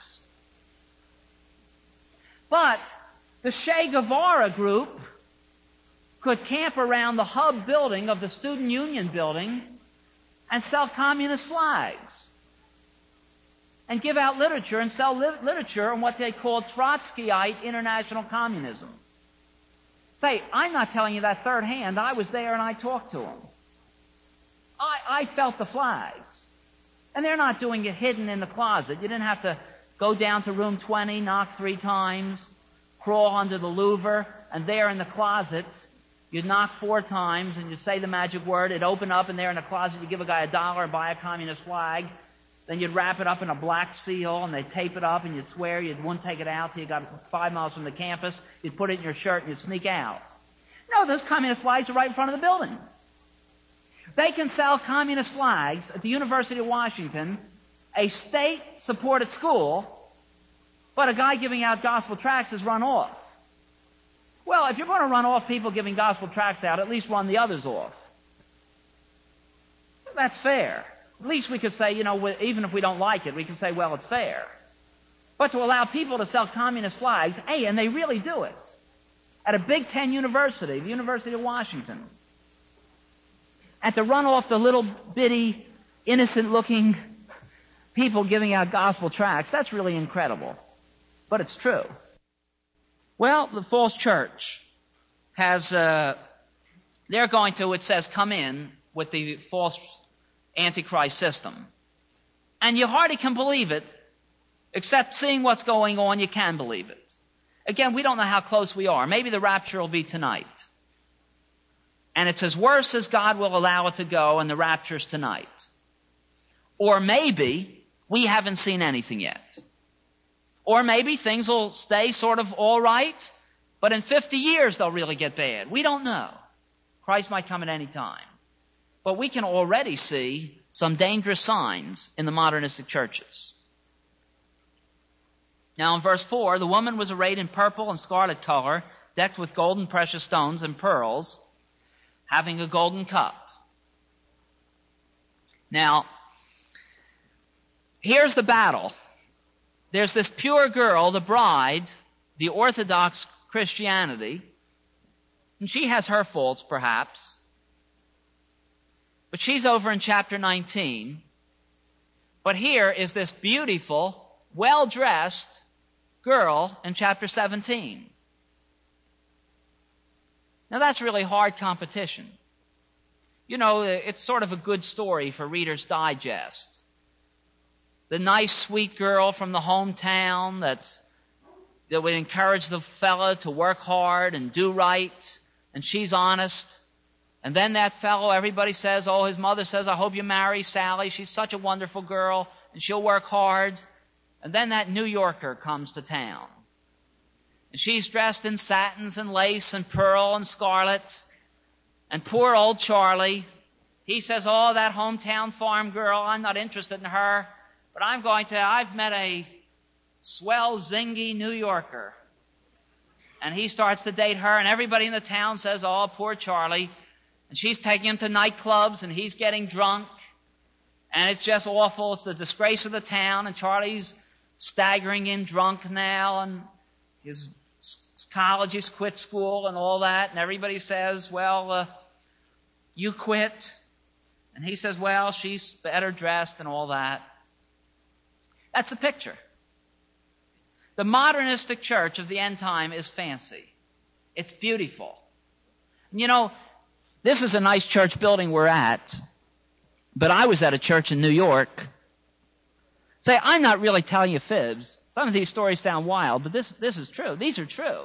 Speaker 1: But the Che Guevara group could camp around the hub building of the Student Union building and sell communist flags and give out literature and sell li- literature on what they call Trotskyite international communism. Say, I'm not telling you that third hand. I was there and I talked to them. I, I felt the flags. And they're not doing it hidden in the closet. You didn't have to go down to room twenty, knock three times, crawl under the louver, and there in the closet, you'd knock four times and you say the magic word, it'd open up, and there in the closet you give a guy a dollar and buy a communist flag. Then you'd wrap it up in a black seal and they'd tape it up and you'd swear you wouldn't take it out till you got five miles from the campus. You'd put it in your shirt and you'd sneak out. No, those communist flags are right in front of the building. They can sell communist flags at the University of Washington, a state-supported school, but a guy giving out gospel tracts is run off. Well, if you're going to run off people giving gospel tracts out, at least run the others off. That's fair. At least we could say, you know, even if we don't like it, we can say, well, it's fair. But to allow people to sell communist flags, hey, and they really do it, at a Big Ten university, the University of Washington, and to run off the little bitty, innocent-looking people giving out gospel tracts, that's really incredible. But it's true. Well, the false church has, uh, they're going to, it says, come in with the false Antichrist system. And you hardly can believe it, except seeing what's going on, you can believe it. Again, we don't know how close we are. Maybe the rapture will be tonight. And it's as worse as God will allow it to go, and the rapture's tonight. Or maybe we haven't seen anything yet. Or maybe things will stay sort of all right, but in fifty years they'll really get bad. We don't know. Christ might come at any time. But we can already see some dangerous signs in the modernistic churches. Now in verse four, the woman was arrayed in purple and scarlet color, decked with gold and precious stones and pearls, having a golden cup. Now, here's the battle. There's this pure girl, the bride, the Orthodox Christianity, and she has her faults perhaps, but she's over in chapter nineteen. But here is this beautiful, well-dressed girl in chapter seventeen. Now that's really hard competition. You know, it's sort of a good story for Reader's Digest. The nice, sweet girl from the hometown that's, that would encourage the fella to work hard and do right, and she's honest. And then that fellow, everybody says, oh, his mother says, I hope you marry Sally. She's such a wonderful girl, and she'll work hard. And then that New Yorker comes to town. And she's dressed in satins and lace and pearl and scarlet. And poor old Charlie, he says, oh, that hometown farm girl, I'm not interested in her. But I'm going to, I've met a swell, zingy New Yorker. And he starts to date her, and everybody in the town says, oh, poor Charlie. And she's taking him to nightclubs, and he's getting drunk. And it's just awful. It's the disgrace of the town, and Charlie's staggering in drunk now, and his college, he's quit school and all that. And everybody says, well, uh, you quit. And he says, well, she's better dressed and all that. That's the picture. The modernistic church of the end time is fancy. It's beautiful. And you know, this is a nice church building we're at, but I was at a church in New York. Say, I'm not really telling you fibs. Some of these stories sound wild, but this, this is true. These are true.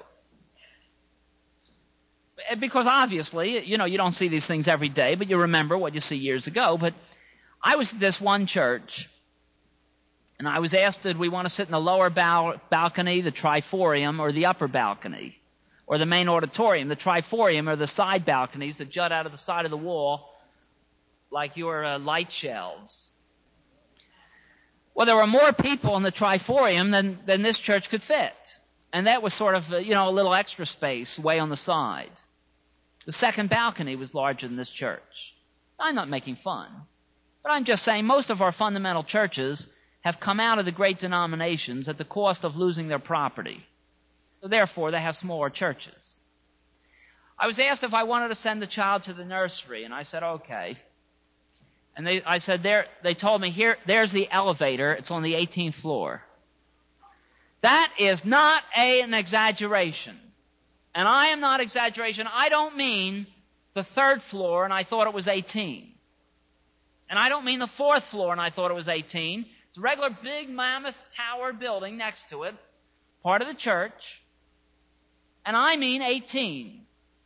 Speaker 1: Because obviously, you know, you don't see these things every day, but you remember what you see years ago. But I was at this one church, and I was asked, did we want to sit in the lower bal- balcony, the triforium, or the upper balcony, or the main auditorium? The triforium are the side balconies that jut out of the side of the wall like your uh, light shelves. Well, there were more people in the triforium than, than this church could fit. And that was sort of, uh, you know, a little extra space way on the side. The second balcony was larger than this church. I'm not making fun. But I'm just saying most of our fundamental churches have come out of the great denominations at the cost of losing their property. So therefore, they have smaller churches. I was asked if I wanted to send the child to the nursery, and I said, okay. And they, I said, there, they told me, here, there's the elevator. It's on the eighteenth floor. That is not a, an exaggeration. And I am not exaggeration. I don't mean the third floor and I thought it was eighteen. And I don't mean the fourth floor and I thought it was eighteen. It's a regular big mammoth tower building next to it, part of the church. And I mean eighteen.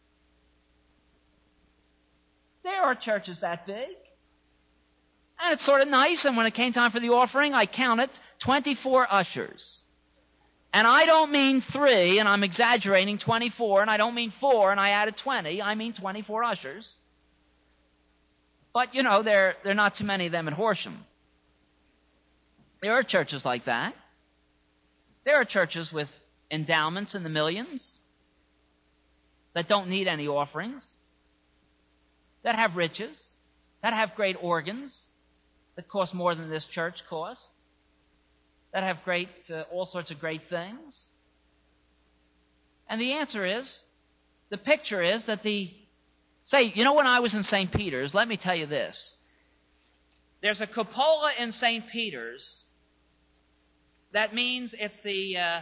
Speaker 1: There are churches that big. And it's sort of nice. And when it came time for the offering, I counted twenty-four ushers. And I don't mean three, and I'm exaggerating, twenty-four, and I don't mean four, and I added twenty. I mean twenty-four ushers. But, you know, there, there are not too many of them at Horsham. There are churches like that. There are churches with endowments in the millions that don't need any offerings, that have riches, that have great organs, that cost more than this church cost, that have great, uh, all sorts of great things. And the answer is, the picture is that the, say, you know, when I was in Saint Peter's, let me tell you this. There's a cupola in Saint Peter's that means it's the uh,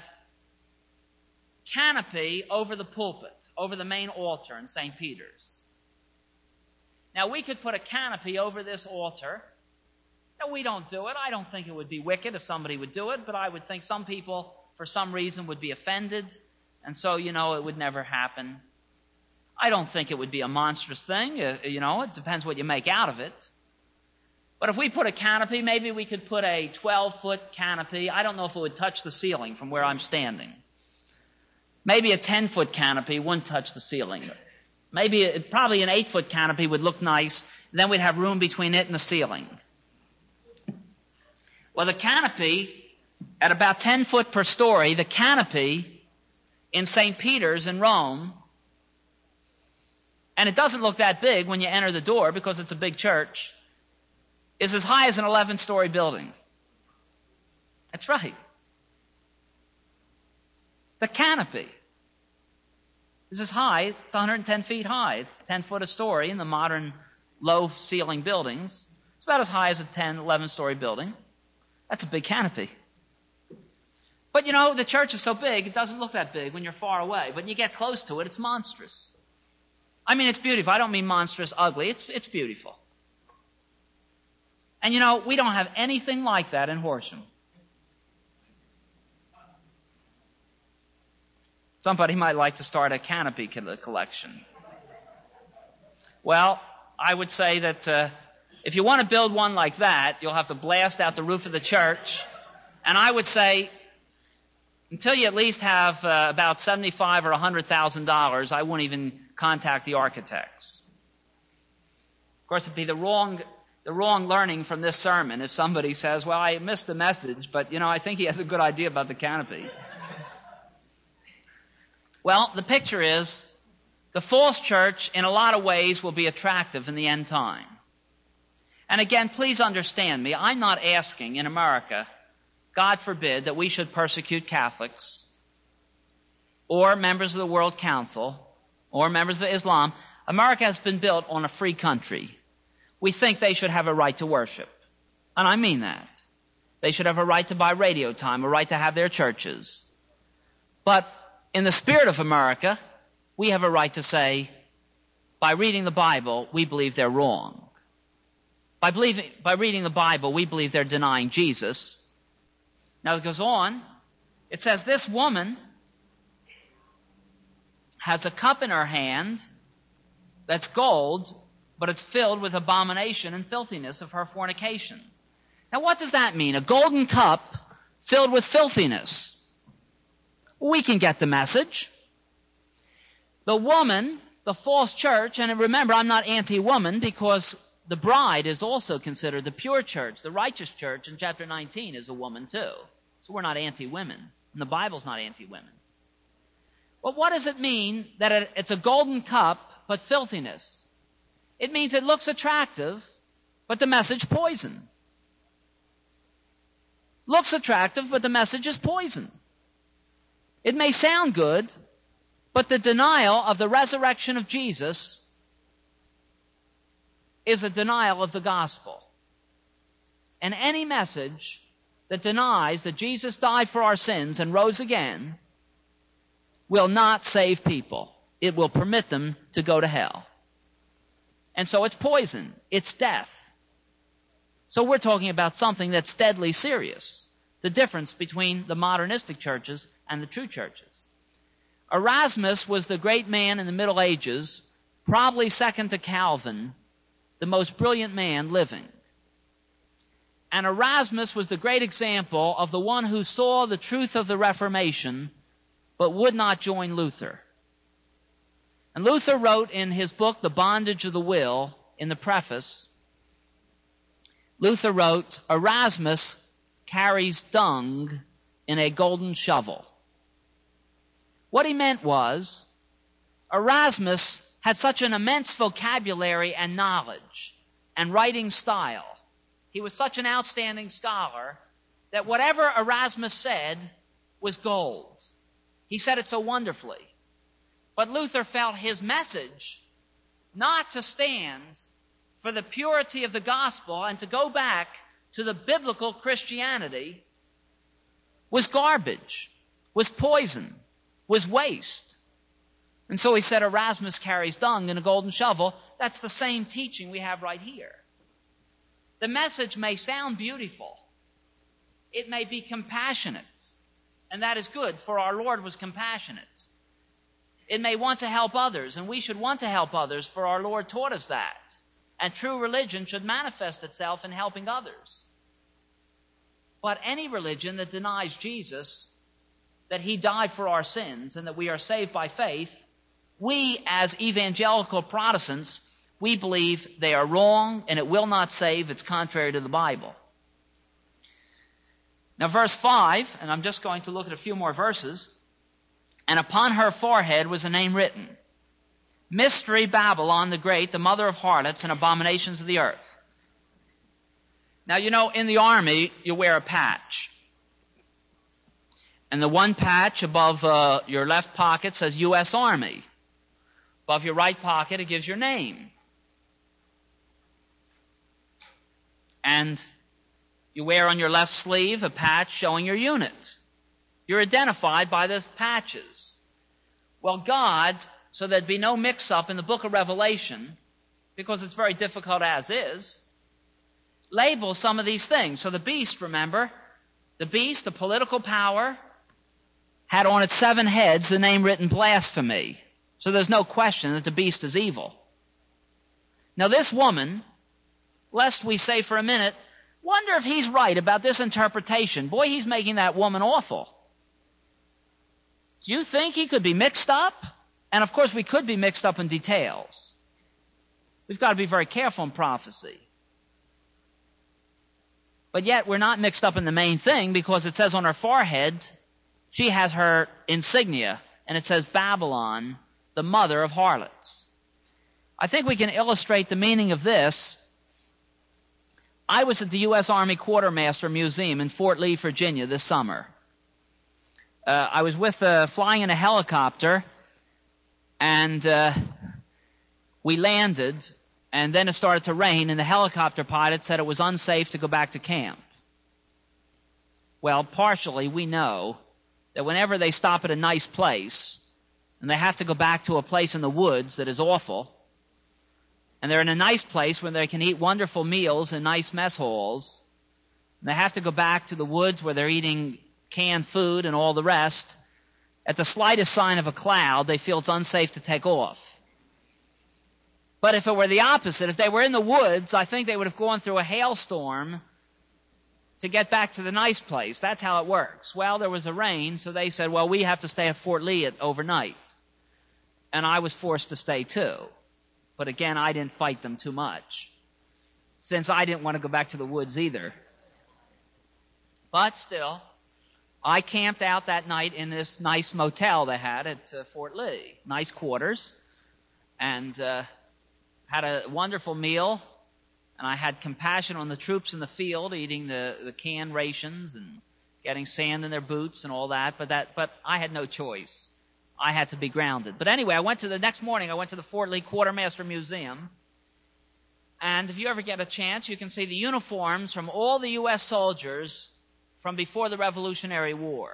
Speaker 1: canopy over the pulpit, over the main altar in Saint Peter's. Now, we could put a canopy over this altar. No, we don't do it. I don't think it would be wicked if somebody would do it, but I would think some people, for some reason, would be offended, and so, you know, it would never happen. I don't think it would be a monstrous thing. Uh, you know, it depends what you make out of it. But if we put a canopy, maybe we could put a twelve-foot canopy. I don't know if it would touch the ceiling from where I'm standing. Maybe a ten-foot canopy wouldn't touch the ceiling. Maybe, a, probably an eight-foot canopy would look nice, and then we'd have room between it and the ceiling. Well, the canopy, at about ten foot per story, the canopy in Saint Peter's in Rome, and it doesn't look that big when you enter the door because it's a big church, is as high as an eleven-story building. That's right. The canopy is as high, it's one hundred ten feet high. It's ten foot a story in the modern low-ceiling buildings. It's about as high as a ten, eleven-story building. That's a big canopy. But, you know, the church is so big, it doesn't look that big when you're far away. But when you get close to it, it's monstrous. I mean, it's beautiful. I don't mean monstrous, ugly. It's, it's beautiful. And, you know, we don't have anything like that in Horsham. Somebody might like to start a canopy collection. Well, I would say that uh, if you want to build one like that, you'll have to blast out the roof of the church. And I would say, until you at least have uh, about seventy-five thousand dollars or one hundred thousand dollars, I wouldn't even contact the architects. Of course, it'd be the wrong, the wrong learning from this sermon if somebody says, well, I missed the message, but, you know, I think he has a good idea about the canopy. Well, the picture is, the false church, in a lot of ways, will be attractive in the end time. And again, please understand me. I'm not asking in America, God forbid, that we should persecute Catholics or members of the World Council or members of Islam. America has been built on a free country we think they should have a right to worship. And I mean that. They should have a right to buy radio time, a right to have their churches. But in the spirit of America, we have a right to say, by reading the Bible, we believe they're wrong. By, believing, by reading the Bible, we believe they're denying Jesus. Now it goes on. It says, this woman has a cup in her hand that's gold, but it's filled with abomination and filthiness of her fornication. Now what does that mean? A golden cup filled with filthiness. We can get the message. The woman, the false church, and remember, I'm not anti-woman because the bride is also considered the pure church. The righteous church in chapter nineteen is a woman too. So we're not anti-women. And the Bible's not anti-women. But what does it mean that it's a golden cup but filthiness? It means it looks attractive, but the message poison. Looks attractive, but the message is poison. It may sound good, but the denial of the resurrection of Jesus is a denial of the gospel. And any message that denies that Jesus died for our sins and rose again will not save people. It will permit them to go to hell. And so it's poison. It's death. So we're talking about something that's deadly serious. The difference between the modernistic churches and the true churches. Erasmus was the great man in the Middle Ages, probably second to Calvin, the most brilliant man living. And Erasmus was the great example of the one who saw the truth of the Reformation but would not join Luther. And Luther wrote in his book, The Bondage of the Will, in the preface, Luther wrote, Erasmus carries dung in a golden shovel. What he meant was, Erasmus had such an immense vocabulary and knowledge and writing style. He was such an outstanding scholar that whatever Erasmus said was gold. He said it so wonderfully. But Luther felt his message not to stand for the purity of the gospel and to go back to the biblical Christianity was garbage, was poison, was waste. And so he said Erasmus carries dung in a golden shovel. That's the same teaching we have right here. The message may sound beautiful. It may be compassionate. And that is good, for our Lord was compassionate. It may want to help others, and we should want to help others, for our Lord taught us that. And true religion should manifest itself in helping others. But any religion that denies Jesus, that he died for our sins, and that we are saved by faith, we as evangelical Protestants, we believe they are wrong, and it will not save. It's contrary to the Bible. Now verse five, and I'm just going to look at a few more verses. And upon her forehead was a name written, Mystery Babylon the Great, the mother of harlots and abominations of the earth. Now, you know, in the army, you wear a patch. And the one patch above uh, your left pocket says U S Army. Above your right pocket, it gives your name. And you wear on your left sleeve a patch showing your unit. You're identified by the patches. Well, God, so there'd be no mix-up in the book of Revelation, because it's very difficult as is, labels some of these things. So the beast, remember, the beast, the political power, had on its seven heads the name written blasphemy. So there's no question that the beast is evil. Now this woman, lest we say for a minute, wonder if he's right about this interpretation. Boy, he's making that woman awful. Do you think he could be mixed up? And of course we could be mixed up in details. We've got to be very careful in prophecy. But yet we're not mixed up in the main thing, because it says on her forehead, she has her insignia, and it says Babylon, the mother of harlots. I think we can illustrate the meaning of this. I was at the U S Army Quartermaster Museum in Fort Lee, Virginia this summer. Uh, I was with uh, flying in a helicopter, and uh, we landed, And then it started to rain, and the helicopter pilot said it was unsafe to go back to camp. Well, partially we know that whenever they stop at a nice place, and they have to go back to a place in the woods that is awful, and they're in a nice place where they can eat wonderful meals in nice mess halls, and they have to go back to the woods where they're eating canned food and all the rest, at the slightest sign of a cloud, they feel it's unsafe to take off. But if it were the opposite, if they were in the woods, I think they would have gone through a hailstorm to get back to the nice place. That's how it works. Well, there was a rain, so they said, well, we have to stay at Fort Lee at overnight. And I was forced to stay too. But again, I didn't fight them too much, since I didn't want to go back to the woods either. But still, I camped out that night in this nice motel they had at uh, Fort Lee. Nice quarters. And uh, had a wonderful meal. And I had compassion on the troops in the field, eating the, the canned rations and getting sand in their boots and all that. But that, but I had no choice. I had to be grounded. But anyway, I went to the next morning, I went to the Fort Lee Quartermaster Museum. And if you ever get a chance, you can see the uniforms from all the U S soldiers from before the Revolutionary War.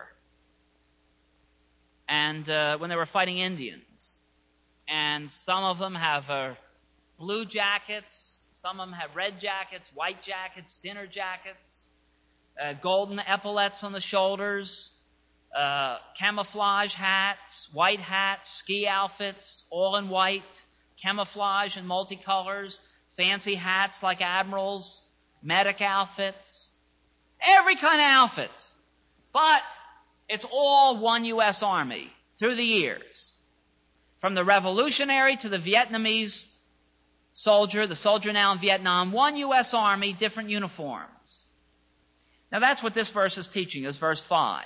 Speaker 1: And uh, when they were fighting Indians. And some of them have uh, blue jackets, some of them have red jackets, white jackets, dinner jackets, uh, golden epaulets on the shoulders, uh, camouflage hats, white hats, ski outfits, all in white, camouflage in multicolors, fancy hats like admirals, medic outfits, every kind of outfit. But it's all one U S Army through the years. From the Revolutionary to the Vietnamese soldier, the soldier now in Vietnam, one U S Army, different uniforms. Now that's what this verse is teaching us, verse five.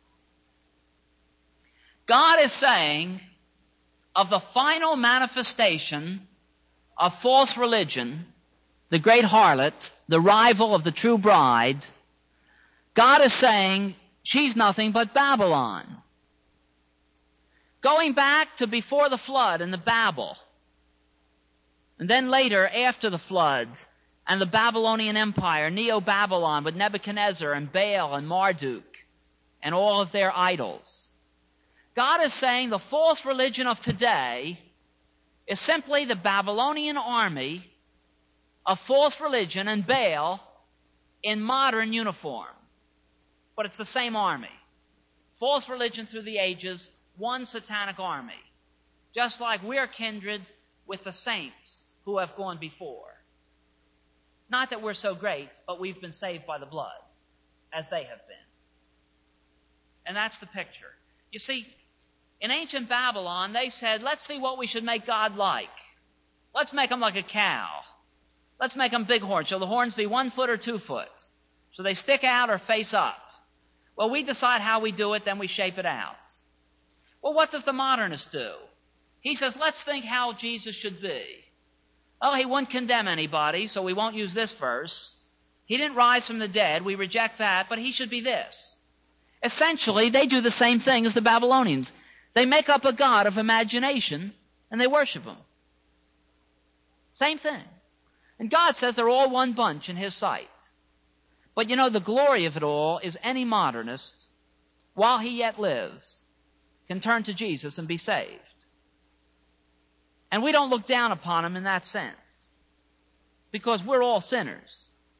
Speaker 1: God is saying of the final manifestation of false religion, the great harlot, the rival of the true bride, God is saying she's nothing but Babylon. Going back to before the flood and the Babel, and then later after the flood and the Babylonian Empire, Neo-Babylon with Nebuchadnezzar and Baal and Marduk and all of their idols. God is saying the false religion of today is simply the Babylonian army of false religion and Baal in modern uniform. But it's the same army. False religion through the ages, one satanic army. Just like we're kindred with the saints who have gone before. Not that we're so great, but we've been saved by the blood, as they have been. And that's the picture. You see, in ancient Babylon, they said, let's see what we should make God like. Let's make him like a cow. Let's make him bighorn. Shall the horns be one foot or two foot? Shall they stick out or face up? Well, we decide how we do it, then we shape it out. Well, what does the modernist do? He says, let's think how Jesus should be. Oh, he wouldn't condemn anybody, so we won't use this verse. He didn't rise from the dead. We reject that, but he should be this. Essentially, they do the same thing as the Babylonians. They make up a god of imagination, and they worship him. Same thing. And God says they're all one bunch in his sight. But you know, the glory of it all is any modernist, while he yet lives, can turn to Jesus and be saved. And we don't look down upon him in that sense, because we're all sinners.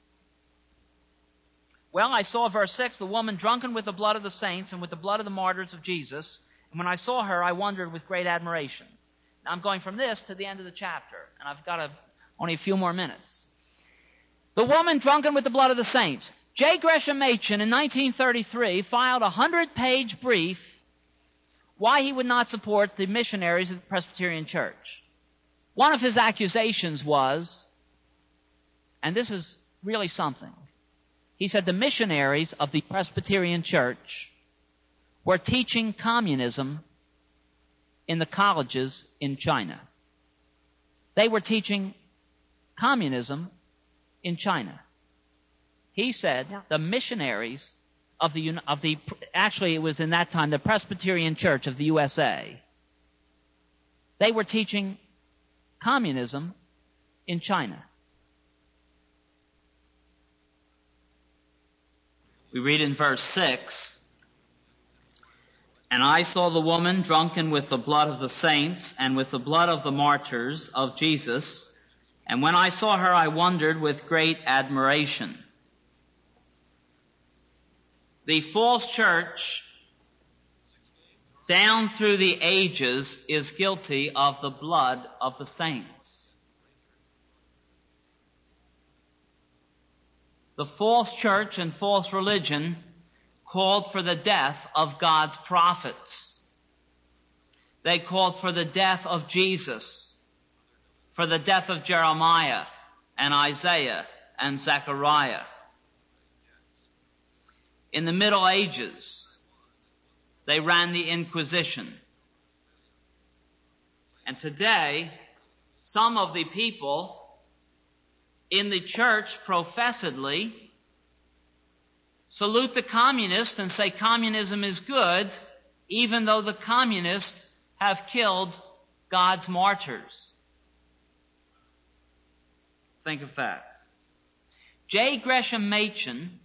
Speaker 1: Well, I saw, verse six, the woman drunken with the blood of the saints and with the blood of the martyrs of Jesus. And when I saw her, I wondered with great admiration. Now I'm going from this to the end of the chapter, and I've got a, only a few more minutes. The woman drunken with the blood of the saints. J. Gresham Machen in nineteen thirty-three filed a hundred-page brief why he would not support the missionaries of the Presbyterian Church. One of his accusations was, and this is really something, he said the missionaries of the Presbyterian Church were teaching communism in the colleges in China. They were teaching communism in China. He said yeah. the missionaries of the, of the, actually it was in that time the Presbyterian Church of the U S A, they were teaching communism in China. We read in verse six, "And I saw the woman drunken with the blood of the saints and with the blood of the martyrs of Jesus. And when I saw her, I wondered with great admiration." The false church, down through the ages, is guilty of the blood of the saints. The false church and false religion called for the death of God's prophets. They called for the death of Jesus, for the death of Jeremiah and Isaiah and Zechariah. In the Middle Ages, they ran the Inquisition. And today, some of the people in the church professedly salute the communists and say communism is good, even though the communists have killed God's martyrs. Think of that. J. Gresham Machen,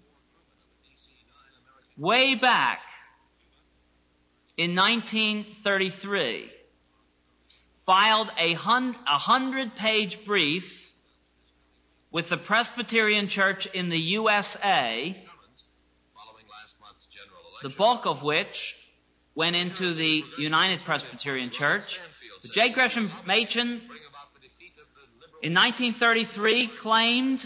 Speaker 1: way back in nineteen thirty-three, filed a hundred-page brief with the Presbyterian Church in the U S A, the bulk of which went into the United Presbyterian Church. But J. Gresham Machen in nineteen thirty-three claimed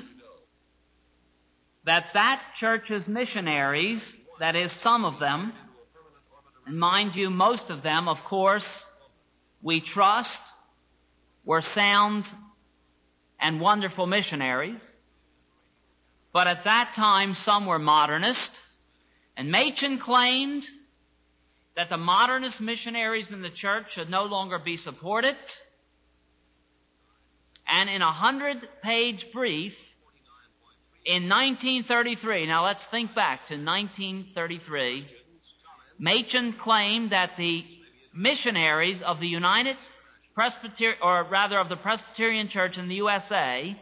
Speaker 1: that that church's missionaries, that is, some of them, and mind you, most of them, of course, we trust, were sound and wonderful missionaries. But at that time, some were modernist, and Machen claimed that the modernist missionaries in the church should no longer be supported. And in a hundred-page brief in nineteen thirty-three, now let's think back to nineteen thirty-three, Machen claimed that the missionaries of the United Presbyterian, or rather of the Presbyterian Church in the U S A,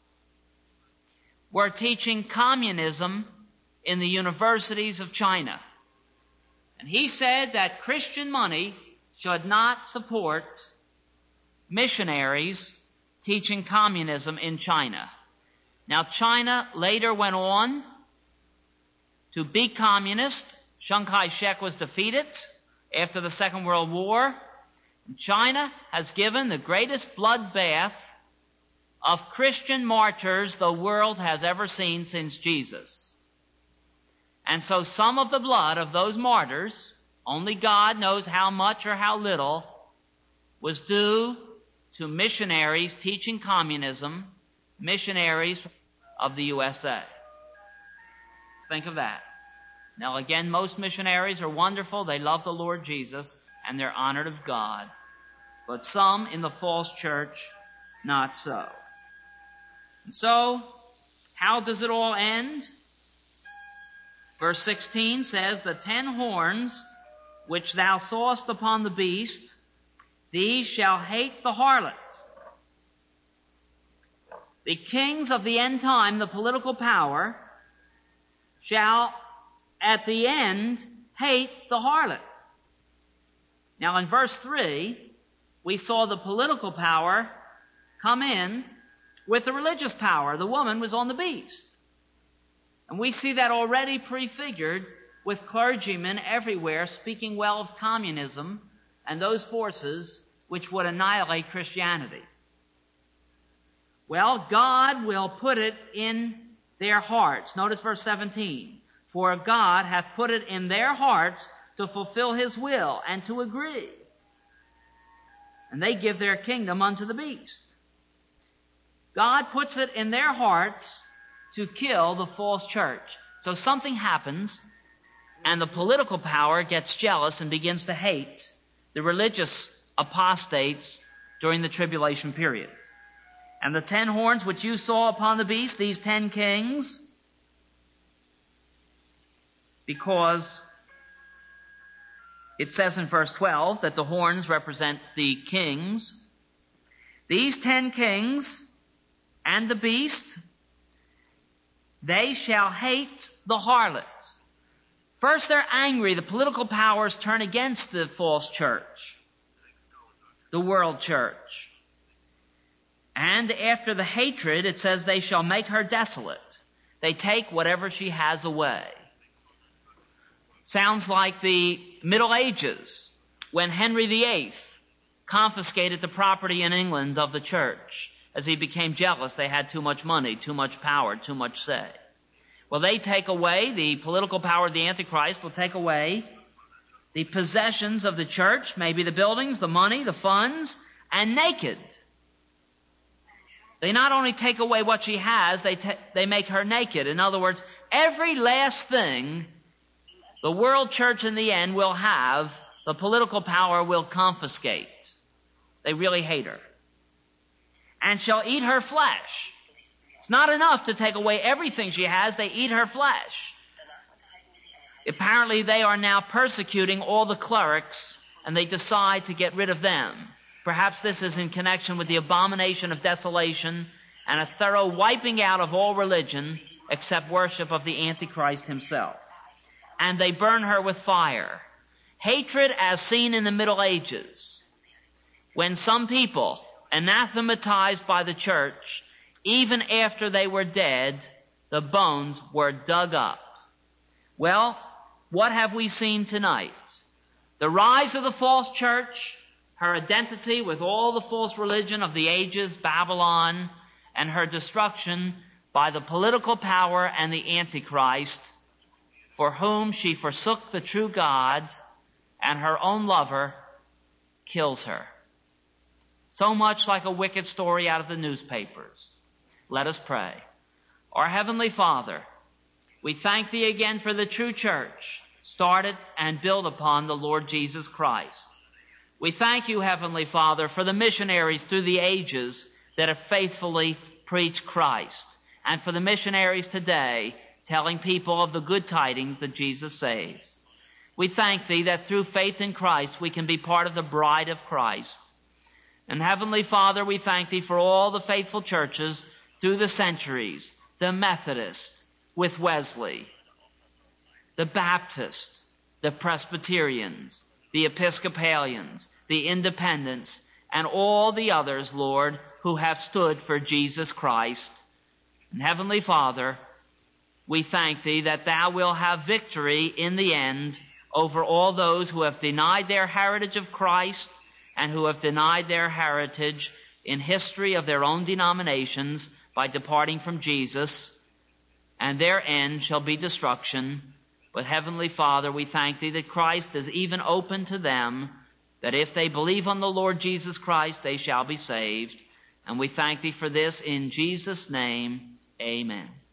Speaker 1: were teaching communism in the universities of China. And he said that Christian money should not support missionaries teaching communism in China. Now, China later went on to be communist. Chiang Kai-shek was defeated after the Second World War. And China has given the greatest bloodbath of Christian martyrs the world has ever seen since Jesus. And so some of the blood of those martyrs, only God knows how much or how little, was due to missionaries teaching communism, missionaries of the U S A. Think of that. Now again, most missionaries are wonderful. They love the Lord Jesus and they're honored of God. But some in the false church, not so. And so, how does it all end? Verse sixteen says, "The ten horns which thou sawest upon the beast, these shall hate the harlot." The kings of the end time, the political power, shall at the end hate the harlot. Now in verse three, we saw the political power come in with the religious power. The woman was on the beast. And we see that already prefigured with clergymen everywhere speaking well of communism and those forces which would annihilate Christianity. Well, God will put it in their hearts. Notice verse seventeen. "For God hath put it in their hearts to fulfill His will and to agree. And they give their kingdom unto the beast." God puts it in their hearts to kill the false church. So something happens, and the political power gets jealous and begins to hate the religious apostates during the tribulation period. "And the ten horns which you saw upon the beast, these ten kings," because it says in verse twelve that the horns represent the kings. "These ten kings and the beast. They shall hate the harlots. First, they're angry. The political powers turn against the false church, the world church. And after the hatred, it says they shall make her desolate. They take whatever she has away. Sounds like the Middle Ages, when Henry the Eighth confiscated the property in England of the church. As he became jealous, they had too much money, too much power, too much say. Well, they take away, the political power of the Antichrist will take away the possessions of the church, maybe the buildings, the money, the funds, and naked. They not only take away what she has, they, ta- they make her naked. In other words, every last thing the world church in the end will have, the political power will confiscate. They really hate her. And shall eat her flesh. It's not enough to take away everything she has, they eat her flesh. Apparently they are now persecuting all the clerics, and they decide to get rid of them. Perhaps this is in connection with the abomination of desolation and a thorough wiping out of all religion except worship of the Antichrist himself. And they burn her with fire. Hatred as seen in the Middle Ages, when some people, anathematized by the church, even after they were dead, the bones were dug up. Well, what have we seen tonight? The rise of the false church, her identity with all the false religion of the ages, Babylon, and her destruction by the political power and the Antichrist, for whom she forsook the true God, and her own lover kills her. So much like a wicked story out of the newspapers. Let us pray. Our Heavenly Father, we thank Thee again for the true church, started and built upon the Lord Jesus Christ. We thank You, Heavenly Father, for the missionaries through the ages that have faithfully preached Christ, and for the missionaries today telling people of the good tidings that Jesus saves. We thank Thee that through faith in Christ we can be part of the bride of Christ. And Heavenly Father, we thank Thee for all the faithful churches through the centuries, the Methodist with Wesley, the Baptist, the Presbyterians, the Episcopalians, the Independents, and all the others, Lord, who have stood for Jesus Christ. And Heavenly Father, we thank Thee that Thou wilt have victory in the end over all those who have denied their heritage of Christ and who have denied their heritage in history of their own denominations by departing from Jesus, and their end shall be destruction. But Heavenly Father, we thank Thee that Christ is even open to them, that if they believe on the Lord Jesus Christ, they shall be saved. And we thank Thee for this in Jesus' name. Amen.